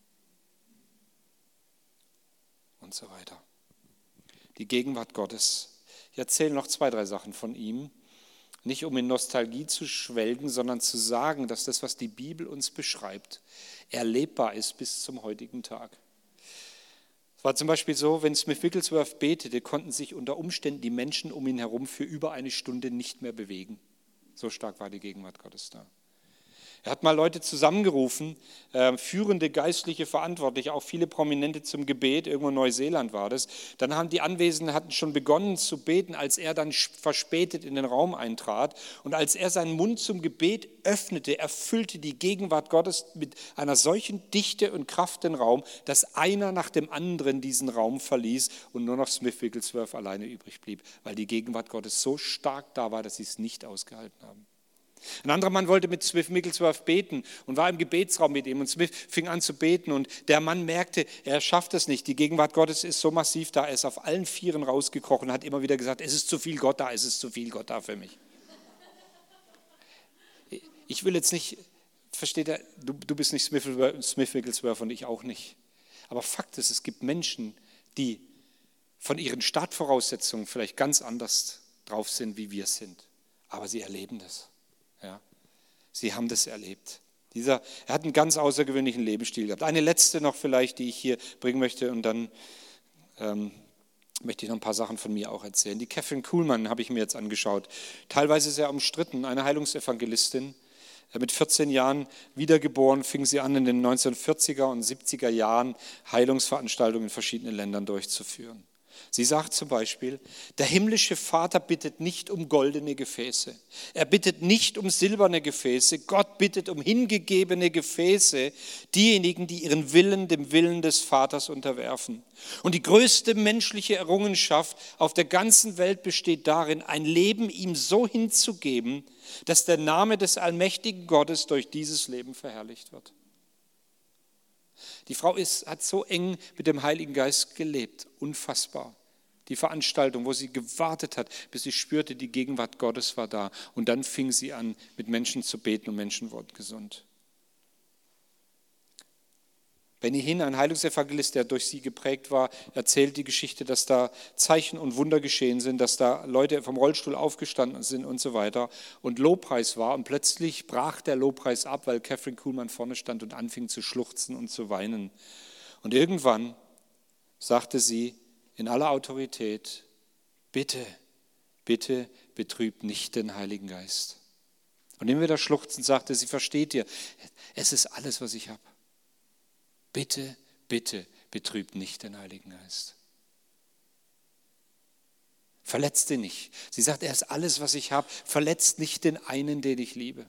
Und so weiter. Die Gegenwart Gottes. Ich erzähle noch 2, 3 Sachen von ihm. Nicht um in Nostalgie zu schwelgen, sondern zu sagen, dass das, was die Bibel uns beschreibt, erlebbar ist bis zum heutigen Tag. Es war zum Beispiel so, wenn Smith Wigglesworth betete, konnten sich unter Umständen die Menschen um ihn herum für über eine Stunde nicht mehr bewegen. So stark war die Gegenwart Gottes da. Er hat mal Leute zusammengerufen, führende geistliche Verantwortliche, auch viele Prominente zum Gebet, irgendwo in Neuseeland war das. Dann haben die Anwesenden hatten schon begonnen zu beten, als er dann verspätet in den Raum eintrat. Und als er seinen Mund zum Gebet öffnete, erfüllte die Gegenwart Gottes mit einer solchen Dichte und Kraft den Raum, dass einer nach dem anderen diesen Raum verließ und nur noch Smith Wigglesworth alleine übrig blieb, weil die Gegenwart Gottes so stark da war, dass sie es nicht ausgehalten haben. Ein anderer Mann wollte mit Smith Wigglesworth beten und war im Gebetsraum mit ihm und Smith fing an zu beten und der Mann merkte, er schafft es nicht. Die Gegenwart Gottes ist so massiv da, er ist auf allen Vieren rausgekrochen und hat immer wieder gesagt, es ist zu viel Gott da, es ist zu viel Gott da für mich. Ich will jetzt nicht, versteht er, du bist nicht Smith Wigglesworth und ich auch nicht. Aber Fakt ist, es gibt Menschen, die von ihren Startvoraussetzungen vielleicht ganz anders drauf sind, wie wir sind. aber sie erleben das. Ja. Sie haben das erlebt. Er hat einen ganz außergewöhnlichen Lebensstil gehabt. Eine letzte noch vielleicht, die ich hier bringen möchte, und dann möchte ich noch ein paar Sachen von mir auch erzählen. Die Kathryn Kuhlman habe ich mir jetzt angeschaut. Teilweise sehr umstritten, eine Heilungsevangelistin. Mit 14 Jahren wiedergeboren, fing sie an, in den 1940er und 70er Jahren Heilungsveranstaltungen in verschiedenen Ländern durchzuführen. Sie sagt zum Beispiel, der himmlische Vater bittet nicht um goldene Gefäße. Er bittet nicht um silberne Gefäße. Gott bittet um hingegebene Gefäße, diejenigen, die ihren Willen dem Willen des Vaters unterwerfen. Und die größte menschliche Errungenschaft auf der ganzen Welt besteht darin, ein Leben ihm so hinzugeben, dass der Name des allmächtigen Gottes durch dieses Leben verherrlicht wird. Die Frau hat so eng mit dem Heiligen Geist gelebt, unfassbar. Die Veranstaltung, wo sie gewartet hat, bis sie spürte, die Gegenwart Gottes war da. Und dann fing sie an, mit Menschen zu beten und Menschen wurden gesund. Benny Hinn, ein Heilungsevangelist, der durch sie geprägt war, erzählt die Geschichte, dass da Zeichen und Wunder geschehen sind, dass da Leute vom Rollstuhl aufgestanden sind und so weiter und Lobpreis war. Und plötzlich brach der Lobpreis ab, weil Kathryn Kuhlman vorne stand und anfing zu schluchzen und zu weinen. Und irgendwann sagte sie in aller Autorität, bitte, bitte betrübt nicht den Heiligen Geist. Und immer wieder schluchzend sagte sie, versteht ihr, es ist alles, was ich habe. Bitte, bitte betrübt nicht den Heiligen Geist. Verletzt ihn nicht. Sie sagt, er ist alles, was ich habe. Verletzt nicht den einen, den ich liebe.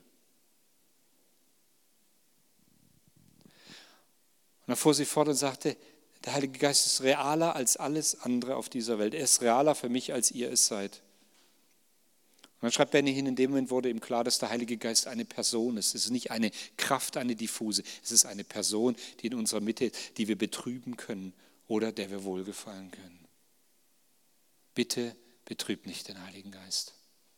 Und dann fuhr sie fort und sagte, der Heilige Geist ist realer als alles andere auf dieser Welt. Er ist realer für mich, als ihr es seid. Und dann schreibt Benny Hinn, in dem Moment wurde ihm klar, dass der Heilige Geist eine Person ist. Es ist nicht eine Kraft, eine diffuse. Es ist eine Person, die in unserer Mitte ist, die wir betrüben können oder der wir wohlgefallen können. Bitte betrübt nicht den Heiligen Geist.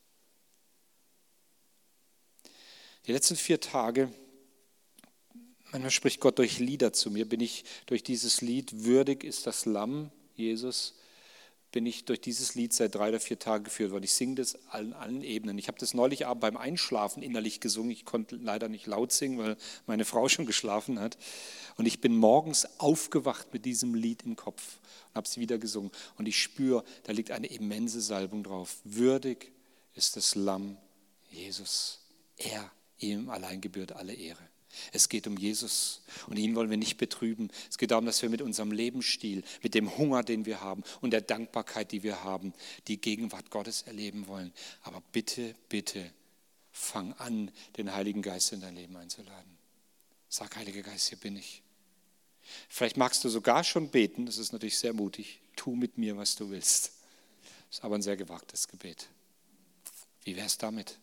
Die letzten 4 Tage, manchmal spricht Gott durch Lieder zu mir, bin ich durch dieses Lied, würdig ist das Lamm, Jesus, bin ich durch dieses Lied seit 3 oder 4 Tagen geführt worden. Ich singe das an allen Ebenen. Ich habe das neulich Abend beim Einschlafen innerlich gesungen. Ich konnte leider nicht laut singen, weil meine Frau schon geschlafen hat. Und ich bin morgens aufgewacht mit diesem Lied im Kopf und habe es wieder gesungen. Und ich spüre, da liegt eine immense Salbung drauf. Würdig ist das Lamm Jesus. Ihm allein gebührt alle Ehre. Es geht um Jesus und ihn wollen wir nicht betrüben. Es geht darum, dass wir mit unserem Lebensstil, mit dem Hunger, den wir haben und der Dankbarkeit, die wir haben, die Gegenwart Gottes erleben wollen. Aber bitte, bitte, fang an, den Heiligen Geist in dein Leben einzuladen. Sag, Heiliger Geist, hier bin ich. Vielleicht magst du sogar schon beten, das ist natürlich sehr mutig. Tu mit mir, was du willst. Das ist aber ein sehr gewagtes Gebet. Wie wäre es damit?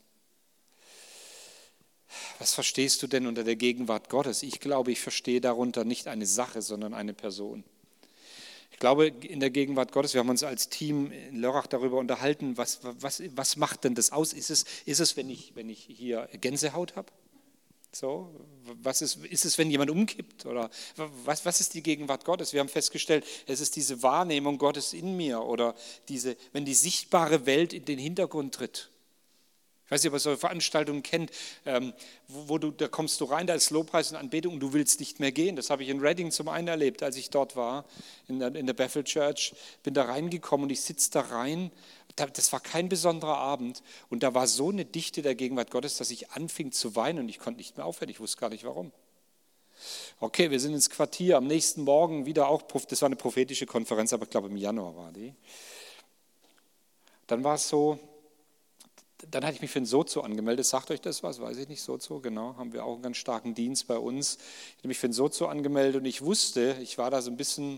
Was verstehst du denn unter der Gegenwart Gottes? Ich glaube, ich verstehe darunter nicht eine Sache, sondern eine Person. Ich glaube, in der Gegenwart Gottes, wir haben uns als Team in Lörrach darüber unterhalten, was macht denn das aus? Ist es, wenn ich hier Gänsehaut habe? So, ist es, wenn jemand umkippt? Oder was ist die Gegenwart Gottes? Wir haben festgestellt, es ist diese Wahrnehmung Gottes in mir oder wenn die sichtbare Welt in den Hintergrund tritt. Ich weiß nicht, ob ihr solche Veranstaltungen kennt, da kommst du rein, da ist Lobpreis und Anbetung und du willst nicht mehr gehen. Das habe ich in Reading zum einen erlebt, als ich dort war, in der Bethel Church. Bin da reingekommen und ich sitze da rein. Das war kein besonderer Abend und da war so eine Dichte der Gegenwart Gottes, dass ich anfing zu weinen und ich konnte nicht mehr aufhören. Ich wusste gar nicht, warum. Okay, wir sind ins Quartier, am nächsten Morgen wieder auch, das war eine prophetische Konferenz, aber ich glaube im Januar war die. Dann war es so, dann hatte ich mich für ein Sozo angemeldet. Sagt euch das was? Weiß ich nicht, Sozo, genau. Haben wir auch einen ganz starken Dienst bei uns. Ich hatte mich für ein Sozo angemeldet und ich wusste, ich war da so ein bisschen,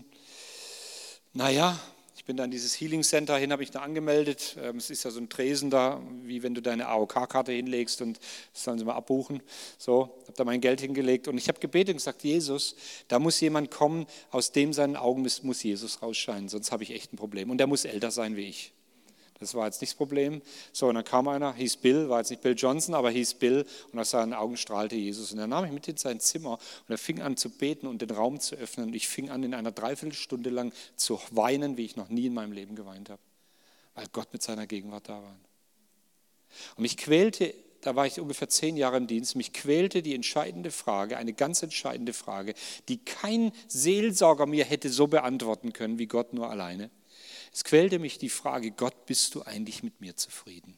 ich bin da in dieses Healing Center hin, habe ich da angemeldet. Es ist ja so ein Tresen da, wie wenn du deine AOK-Karte hinlegst und das sollen sie mal abbuchen. So, habe da mein Geld hingelegt und ich habe gebetet und gesagt, Jesus, da muss jemand kommen, aus dem seinen Augen muss Jesus rausscheinen, sonst habe ich echt ein Problem. Und der muss älter sein wie ich. Das war jetzt nicht das Problem. So, und dann kam einer, hieß Bill, war jetzt nicht Bill Johnson, aber hieß Bill und aus seinen Augen strahlte Jesus. Und er nahm mich mit in sein Zimmer und er fing an zu beten und den Raum zu öffnen. Und ich fing an, in einer Dreiviertelstunde lang zu weinen, wie ich noch nie in meinem Leben geweint habe, weil Gott mit seiner Gegenwart da war. Und mich quälte, da war ich ungefähr 10 Jahre im Dienst, mich quälte die entscheidende Frage, eine ganz entscheidende Frage, die kein Seelsorger mir hätte so beantworten können wie Gott nur alleine. Es quälte mich die Frage, Gott, bist du eigentlich mit mir zufrieden?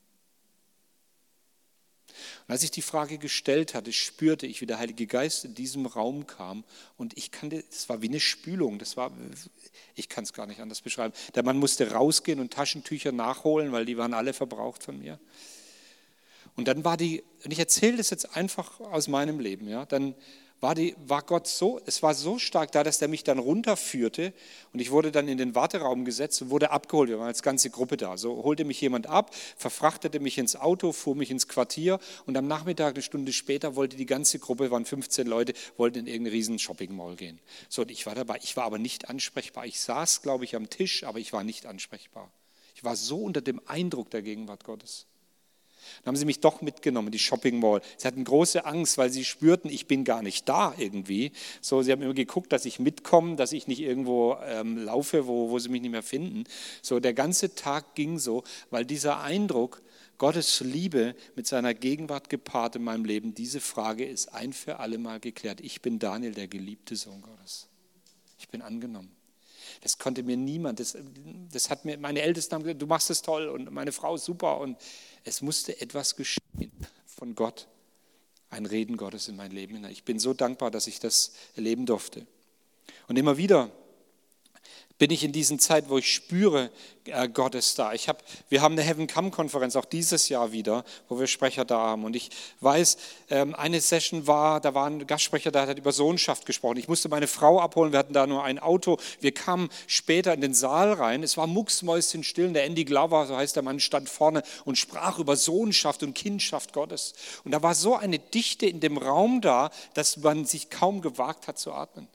Und als ich die Frage gestellt hatte, spürte ich, wie der Heilige Geist in diesem Raum kam und es war wie eine Spülung, ich kann es gar nicht anders beschreiben. Der Mann musste rausgehen und Taschentücher nachholen, weil die waren alle verbraucht von mir. Und dann und ich erzähle das jetzt einfach aus meinem Leben, ja, dann war Gott es war so stark da, dass er mich dann runterführte und ich wurde dann in den Warteraum gesetzt und wurde abgeholt. Wir waren als ganze Gruppe da. So holte mich jemand ab, verfrachtete mich ins Auto, fuhr mich ins Quartier und am Nachmittag, eine Stunde später, wollte die ganze Gruppe, waren 15 Leute, wollten in irgendeine riesen Shopping-Mall gehen. So, und ich war dabei. Ich war aber nicht ansprechbar. Ich saß, glaube ich, am Tisch, aber ich war nicht ansprechbar. Ich war so unter dem Eindruck der Gegenwart Gottes. Dann haben sie mich doch mitgenommen, die Shopping Mall. Sie hatten große Angst, weil sie spürten, ich bin gar nicht da irgendwie. So, sie haben immer geguckt, dass ich mitkomme, dass ich nicht irgendwo laufe, wo sie mich nicht mehr finden. So, der ganze Tag ging so, weil dieser Eindruck, Gottes Liebe mit seiner Gegenwart gepaart in meinem Leben, diese Frage ist ein für alle Mal geklärt. Ich bin Daniel, der geliebte Sohn Gottes. Ich bin angenommen. Das konnte mir niemand, das hat mir, meine Ältesten haben gesagt, du machst es toll und meine Frau ist super und es musste etwas geschehen von Gott, ein Reden Gottes in mein Leben hinein. Ich bin so dankbar, dass ich das erleben durfte. Und immer wieder bin ich in diesen Zeiten, wo ich spüre, Gott ist da. Wir haben eine Heaven Come Konferenz auch dieses Jahr wieder, wo wir Sprecher da haben. Und ich weiß, eine Session da war ein Gastsprecher, der hat über Sohnschaft gesprochen. Ich musste meine Frau abholen, wir hatten da nur ein Auto. Wir kamen später in den Saal rein. Es war mucksmäuschenstill. Der Andy Glover, so heißt der Mann, stand vorne und sprach über Sohnschaft und Kindschaft Gottes. Und da war so eine Dichte in dem Raum da, dass man sich kaum gewagt hat zu atmen.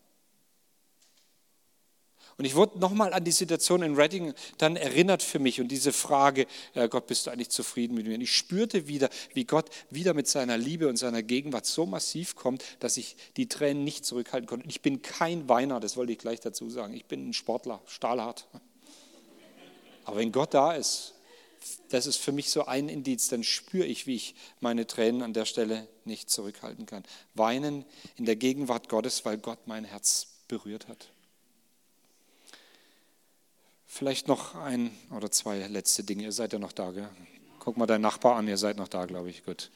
Und ich wurde nochmal an die Situation in Reading dann erinnert für mich und diese Frage, Gott, bist du eigentlich zufrieden mit mir? Und ich spürte wieder, wie Gott wieder mit seiner Liebe und seiner Gegenwart so massiv kommt, dass ich die Tränen nicht zurückhalten konnte. Und ich bin kein Weiner, das wollte ich gleich dazu sagen. Ich bin ein Sportler, stahlhart. Aber wenn Gott da ist, das ist für mich so ein Indiz, dann spüre ich, wie ich meine Tränen an der Stelle nicht zurückhalten kann. Weinen in der Gegenwart Gottes, weil Gott mein Herz berührt hat. Vielleicht noch ein oder zwei letzte Dinge. Ihr seid ja noch da, gell? Guck mal deinen Nachbar an, ihr seid noch da, glaube ich. Gut.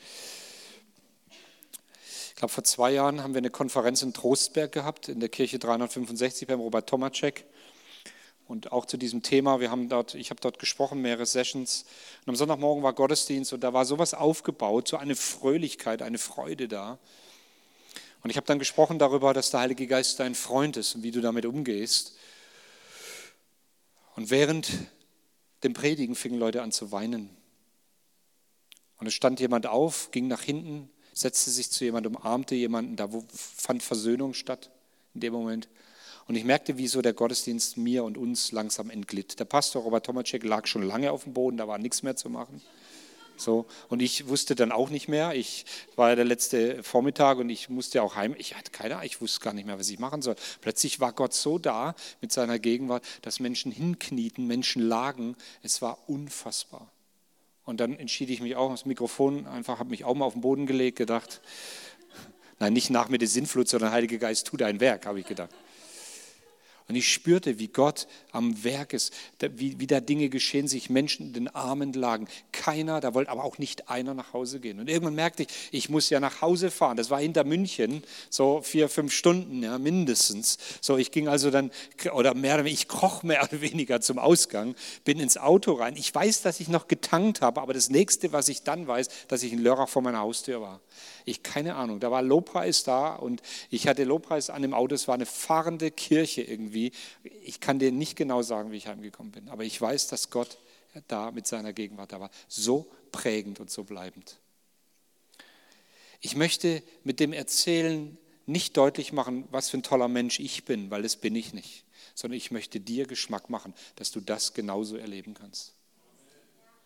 Ich glaube, vor 2 Jahren haben wir eine Konferenz in Trostberg gehabt, in der Kirche 365 beim Robert Tomacek. Und auch zu diesem Thema, ich habe dort gesprochen, mehrere Sessions. Und am Sonntagmorgen war Gottesdienst und da war sowas aufgebaut, so eine Fröhlichkeit, eine Freude da. Und ich habe dann gesprochen darüber, dass der Heilige Geist dein Freund ist und wie du damit umgehst. Und während dem Predigen fingen Leute an zu weinen. Und es stand jemand auf, ging nach hinten, setzte sich zu jemandem, umarmte jemanden, da fand Versöhnung statt in dem Moment. Und ich merkte, wie so der Gottesdienst mir und uns langsam entglitt. Der Pastor Robert Tomacek lag schon lange auf dem Boden, da war nichts mehr zu machen. So, und ich wusste dann auch nicht mehr, ich war ja der letzte Vormittag und ich musste auch heim, ich hatte keine Ahnung, ich wusste gar nicht mehr, was ich machen soll. Plötzlich war Gott so da mit seiner Gegenwart, dass Menschen hinknieten, Menschen lagen, es war unfassbar. Und dann entschied ich mich auch, das Mikrofon einfach, habe mich auch mal auf den Boden gelegt, gedacht, nein, nicht nach mir die Sinnflut, sondern Heiliger Geist, tu dein Werk, habe ich gedacht. Und ich spürte, wie Gott am Werk ist, wie da Dinge geschehen, sich Menschen in den Armen lagen. Keiner, da wollte aber auch nicht einer nach Hause gehen. Und irgendwann merkte ich muss ja nach Hause fahren. Das war hinter München, so 4-5 Stunden, ja, mindestens. So, ich ging also dann, ich kroch mehr oder weniger zum Ausgang, bin ins Auto rein. Ich weiß, dass ich noch getankt habe, aber das Nächste, was ich dann weiß, dass ich in Lörrach vor meiner Haustür war. Keine Ahnung, da war Lobpreis da und ich hatte Lobpreis an dem Auto, es war eine fahrende Kirche irgendwie. Ich kann dir nicht genau sagen, wie ich heimgekommen bin, aber ich weiß, dass Gott da mit seiner Gegenwart da war. So prägend und so bleibend. Ich möchte mit dem Erzählen nicht deutlich machen, was für ein toller Mensch ich bin, weil das bin ich nicht, sondern ich möchte dir Geschmack machen, dass du das genauso erleben kannst.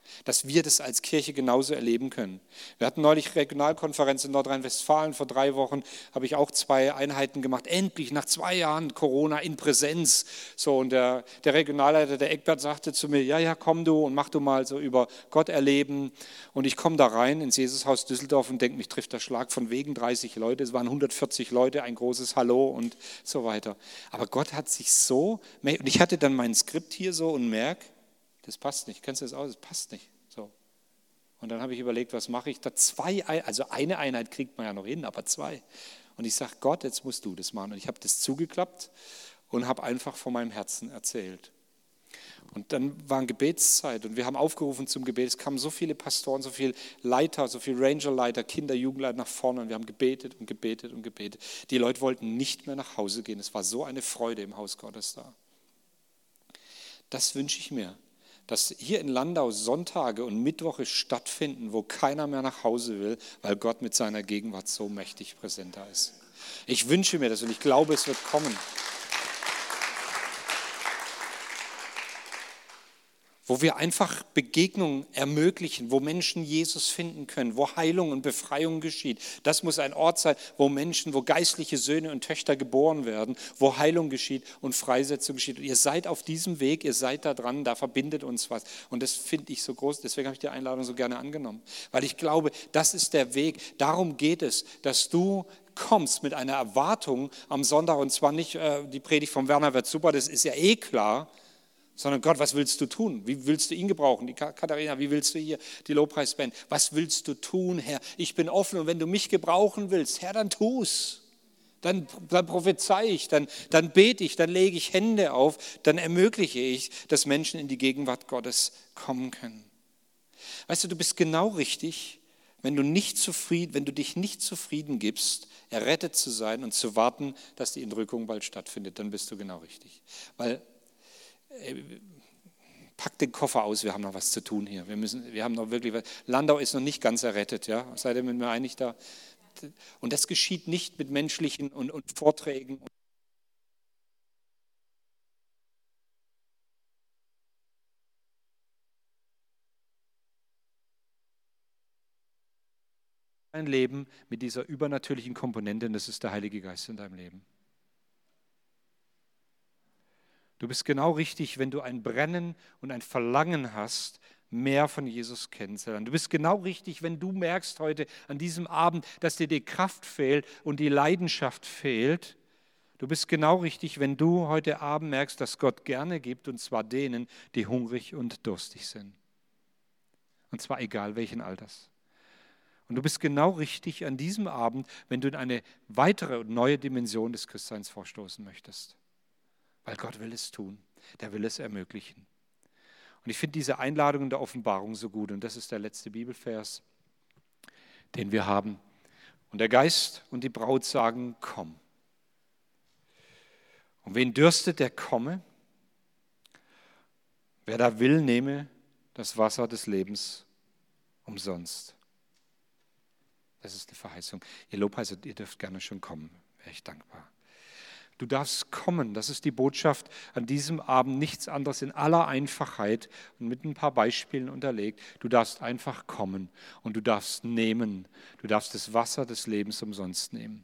dass wir das als Kirche genauso erleben können. Wir hatten neulich Regionalkonferenz in Nordrhein-Westfalen, vor 3 Wochen habe ich auch 2 Einheiten gemacht, endlich nach 2 Jahren Corona in Präsenz. So, und der Regionalleiter, der Eckbert, sagte zu mir, ja, komm du und mach du mal so über Gott erleben. Und ich komme da rein ins Jesushaus Düsseldorf und denke, mich trifft der Schlag von wegen 30 Leute, es waren 140 Leute, ein großes Hallo und so weiter. Aber Gott hat sich so, und ich hatte dann mein Skript hier so und merke, das passt nicht, kennst du das aus? Das passt nicht. So. Und dann habe ich überlegt, was mache ich da? 2, also eine Einheit kriegt man ja noch hin, aber 2. Und ich sage, Gott, jetzt musst du das machen. Und ich habe das zugeklappt und habe einfach von meinem Herzen erzählt. Und dann war eine Gebetszeit und wir haben aufgerufen zum Gebet. Es kamen so viele Pastoren, so viele Leiter, so viele Rangerleiter, Kinder, Jugendleiter nach vorne und wir haben gebetet und gebetet und gebetet. Die Leute wollten nicht mehr nach Hause gehen. Es war so eine Freude im Haus Gottes da. Das wünsche ich mir. Dass hier in Landau Sonntage und Mittwoche stattfinden, wo keiner mehr nach Hause will, weil Gott mit seiner Gegenwart so mächtig präsent da ist. Ich wünsche mir das und ich glaube, es wird kommen. Wo wir einfach Begegnungen ermöglichen, wo Menschen Jesus finden können, wo Heilung und Befreiung geschieht. Das muss ein Ort sein, wo geistliche Söhne und Töchter geboren werden, wo Heilung geschieht und Freisetzung geschieht. Und ihr seid auf diesem Weg, ihr seid da dran, da verbindet uns was. Und das finde ich so groß, deswegen habe ich die Einladung so gerne angenommen. Weil ich glaube, das ist der Weg. Darum geht es, dass du kommst mit einer Erwartung am Sonntag und zwar nicht die Predigt von Werner wird super, das ist ja eh klar, sondern Gott, was willst du tun? Wie willst du ihn gebrauchen? Die Katharina, wie willst du hier die Lobpreisband? Was willst du tun, Herr? Ich bin offen und wenn du mich gebrauchen willst, Herr, dann tu's. Dann prophezei ich, dann bete ich, dann lege ich Hände auf, dann ermögliche ich, dass Menschen in die Gegenwart Gottes kommen können. Weißt du, du bist genau richtig, wenn du dich nicht zufrieden gibst, errettet zu sein und zu warten, dass die Entrückung bald stattfindet, dann bist du genau richtig. Weil pack den Koffer aus, wir haben noch was zu tun hier. Wir haben noch wirklich was. Landau ist noch nicht ganz errettet, ja? Seid ihr mit mir einig da? Und das geschieht nicht mit menschlichen und Vorträgen. Ein Leben mit dieser übernatürlichen Komponente, und das ist der Heilige Geist in deinem Leben. Du bist genau richtig, wenn du ein Brennen und ein Verlangen hast, mehr von Jesus kennenzulernen. Du bist genau richtig, wenn du merkst heute an diesem Abend, dass dir die Kraft fehlt und die Leidenschaft fehlt. Du bist genau richtig, wenn du heute Abend merkst, dass Gott gerne gibt, und zwar denen, die hungrig und durstig sind. Und zwar egal welchen Alters. Und du bist genau richtig an diesem Abend, wenn du in eine weitere und neue Dimension des Christseins vorstoßen möchtest. Weil Gott will es tun, der will es ermöglichen. Und ich finde diese Einladung in der Offenbarung so gut. Und das ist der letzte Bibelvers, den wir haben. Und der Geist und die Braut sagen, komm. Und wen dürstet, der komme. Wer da will, nehme das Wasser des Lebens umsonst. Das ist die Verheißung. Ihr Lobpreiser, ihr dürft gerne schon kommen. Wäre ich dankbar. Du darfst kommen, das ist die Botschaft an diesem Abend, nichts anderes in aller Einfachheit und mit ein paar Beispielen unterlegt. Du darfst einfach kommen und du darfst nehmen. Du darfst das Wasser des Lebens umsonst nehmen.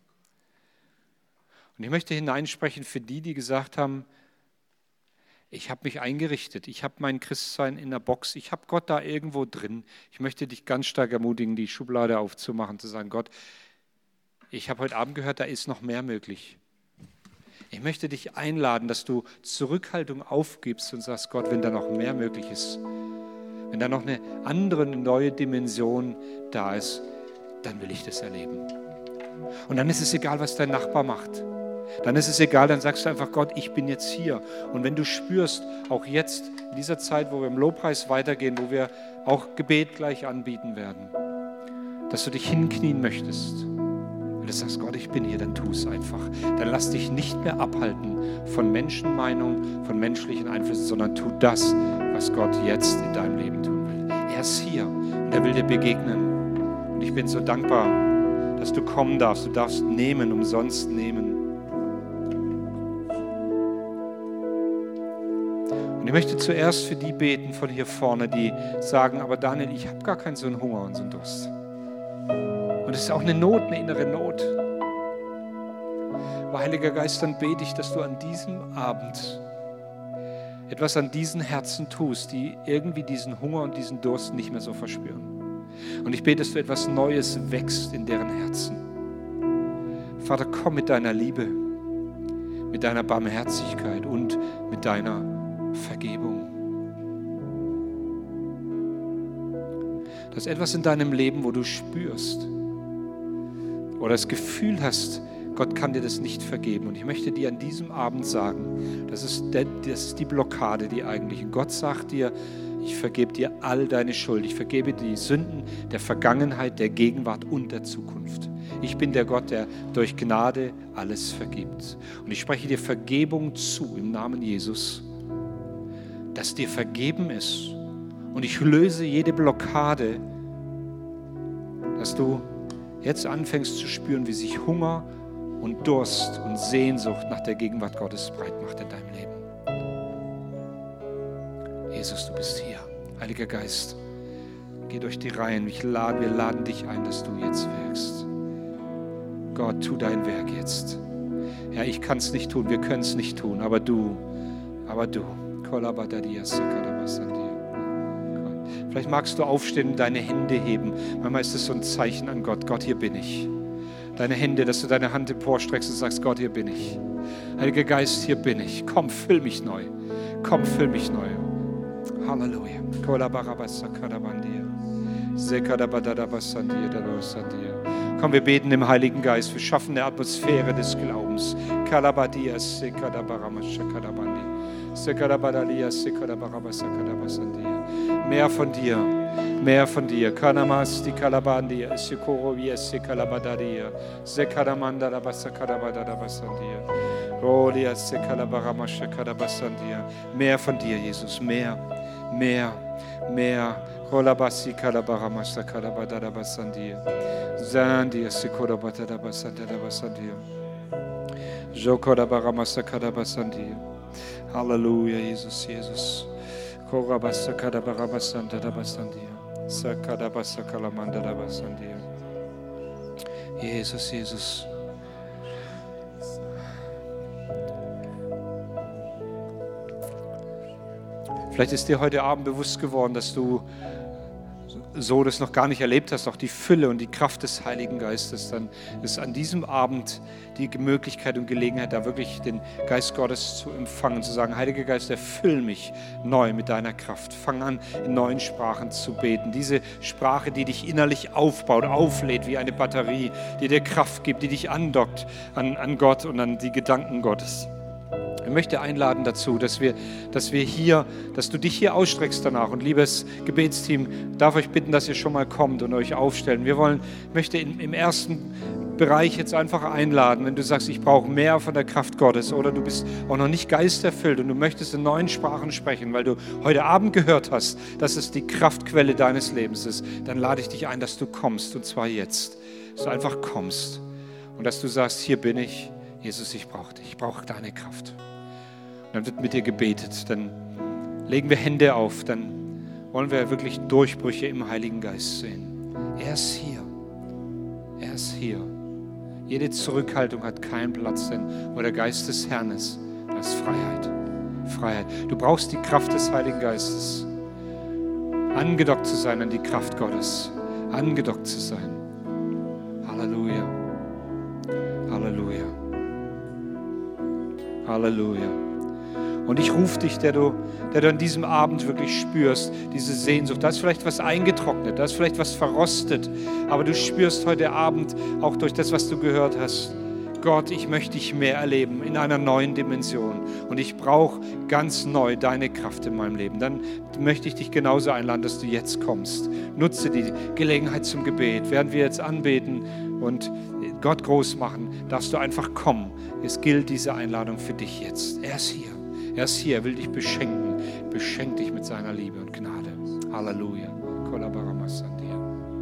Und ich möchte hineinsprechen für die, die gesagt haben, ich habe mich eingerichtet, ich habe mein Christsein in der Box, ich habe Gott da irgendwo drin. Ich möchte dich ganz stark ermutigen, die Schublade aufzumachen, zu sagen, Gott, ich habe heute Abend gehört, da ist noch mehr möglich. Ich möchte dich einladen, dass du Zurückhaltung aufgibst und sagst, Gott, wenn da noch mehr möglich ist, wenn da noch eine andere, neue Dimension da ist, dann will ich das erleben. Und dann ist es egal, was dein Nachbar macht. Dann ist es egal, dann sagst du einfach, Gott, ich bin jetzt hier. Und wenn du spürst, auch jetzt in dieser Zeit, wo wir im Lobpreis weitergehen, wo wir auch Gebet gleich anbieten werden, dass du dich hinknien möchtest, du sagst, Gott, ich bin hier, dann tu es einfach. Dann lass dich nicht mehr abhalten von Menschenmeinungen, von menschlichen Einflüssen, sondern tu das, was Gott jetzt in deinem Leben tun will. Er ist hier und er will dir begegnen. Und ich bin so dankbar, dass du kommen darfst. Du darfst nehmen, umsonst nehmen. Und ich möchte zuerst für die beten von hier vorne, die sagen, aber Daniel, ich habe gar keinen so einen Hunger und so einen Durst. Und es ist auch eine Not, eine innere Not. Aber Heiliger Geist, dann bete ich, dass du an diesem Abend etwas an diesen Herzen tust, die irgendwie diesen Hunger und diesen Durst nicht mehr so verspüren. Und ich bete, dass du etwas Neues wächst in deren Herzen. Vater, komm mit deiner Liebe, mit deiner Barmherzigkeit und mit deiner Vergebung. Das ist etwas in deinem Leben, wo du spürst oder das Gefühl hast, Gott kann dir das nicht vergeben. Und ich möchte dir an diesem Abend sagen, das ist die Blockade, die eigentliche. Gott sagt dir, ich vergebe dir all deine Schuld. Ich vergebe dir die Sünden der Vergangenheit, der Gegenwart und der Zukunft. Ich bin der Gott, der durch Gnade alles vergibt. Und ich spreche dir Vergebung zu im Namen Jesus, dass dir vergeben ist. Und ich löse jede Blockade, dass du jetzt anfängst zu spüren, wie sich Hunger und Durst und Sehnsucht nach der Gegenwart Gottes breit macht in deinem Leben. Jesus, du bist hier. Heiliger Geist, geh durch die Reihen. Wir laden dich ein, dass du jetzt wirkst. Gott, tu dein Werk jetzt. Ja, ich kann es nicht tun, wir können es nicht tun, aber du. Vielleicht magst du aufstehen und deine Hände heben. Manchmal ist es so ein Zeichen an Gott. Gott, hier bin ich. Deine Hände, dass du deine Hand emporstreckst und sagst, Gott, hier bin ich. Heiliger Geist, hier bin ich. Komm, füll mich neu. Komm, füll mich neu. Halleluja. Komm, wir beten im Heiligen Geist. Wir schaffen eine Atmosphäre des Glaubens. Mehr von dir. Mehr von dir. Kanamas di Kalabandia, Sikorovi Sikalabadadia, Sekaramanda da Basakadabada da Basandia, Rolia Sikalabaramasha Kadabasandia. Mehr von dir, Jesus, mehr. Rolabasi Kalabaramasha Kadabada da Basandia, Zandia Sikorabata da Basanda da Basandia, Jokodabaramasa Kadabasandia. Halleluja, Jesus. Korabasa Kadabarabasanda da Basandia. Jesus. Vielleicht ist dir heute Abend bewusst geworden, dass du so das noch gar nicht erlebt hast, auch die Fülle und die Kraft des Heiligen Geistes, dann ist an diesem Abend die Möglichkeit und Gelegenheit, da wirklich den Geist Gottes zu empfangen, zu sagen, Heiliger Geist, erfüll mich neu mit deiner Kraft. Fang an, in neuen Sprachen zu beten. Diese Sprache, die dich innerlich aufbaut, auflädt wie eine Batterie, die dir Kraft gibt, die dich andockt an Gott und an die Gedanken Gottes. Ich möchte einladen dazu, dass du dich hier ausstreckst danach. Und liebes Gebetsteam, darf euch bitten, dass ihr schon mal kommt und euch aufstellen. Ich möchte im ersten Bereich jetzt einfach einladen, wenn du sagst, ich brauche mehr von der Kraft Gottes oder du bist auch noch nicht geisterfüllt und du möchtest in neuen Sprachen sprechen, weil du heute Abend gehört hast, dass es die Kraftquelle deines Lebens ist, dann lade ich dich ein, dass du kommst und zwar jetzt. Dass du einfach kommst und dass du sagst, hier bin ich, Jesus, ich brauche dich, ich brauche deine Kraft. Und dann wird mit dir gebetet, dann legen wir Hände auf, dann wollen wir wirklich Durchbrüche im Heiligen Geist sehen. Er ist hier. Er ist hier. Jede Zurückhaltung hat keinen Platz, denn wo der Geist des Herrn ist, da ist Freiheit. Freiheit. Du brauchst die Kraft des Heiligen Geistes. Angedockt zu sein an die Kraft Gottes. Angedockt zu sein. Halleluja. Halleluja. Halleluja. Und ich rufe dich, der du an diesem Abend wirklich spürst, diese Sehnsucht. Da ist vielleicht was eingetrocknet, da ist vielleicht was verrostet, aber du spürst heute Abend, auch durch das, was du gehört hast, Gott, ich möchte dich mehr erleben in einer neuen Dimension und ich brauche ganz neu deine Kraft in meinem Leben. Dann möchte ich dich genauso einladen, dass du jetzt kommst. Nutze die Gelegenheit zum Gebet. Während wir jetzt anbeten und Gott groß machen, darfst du einfach kommen. Es gilt diese Einladung für dich jetzt. Er ist hier. Er ist hier, er will dich beschenken. Beschenk dich mit seiner Liebe und Gnade. Halleluja. Kolabaramasandia.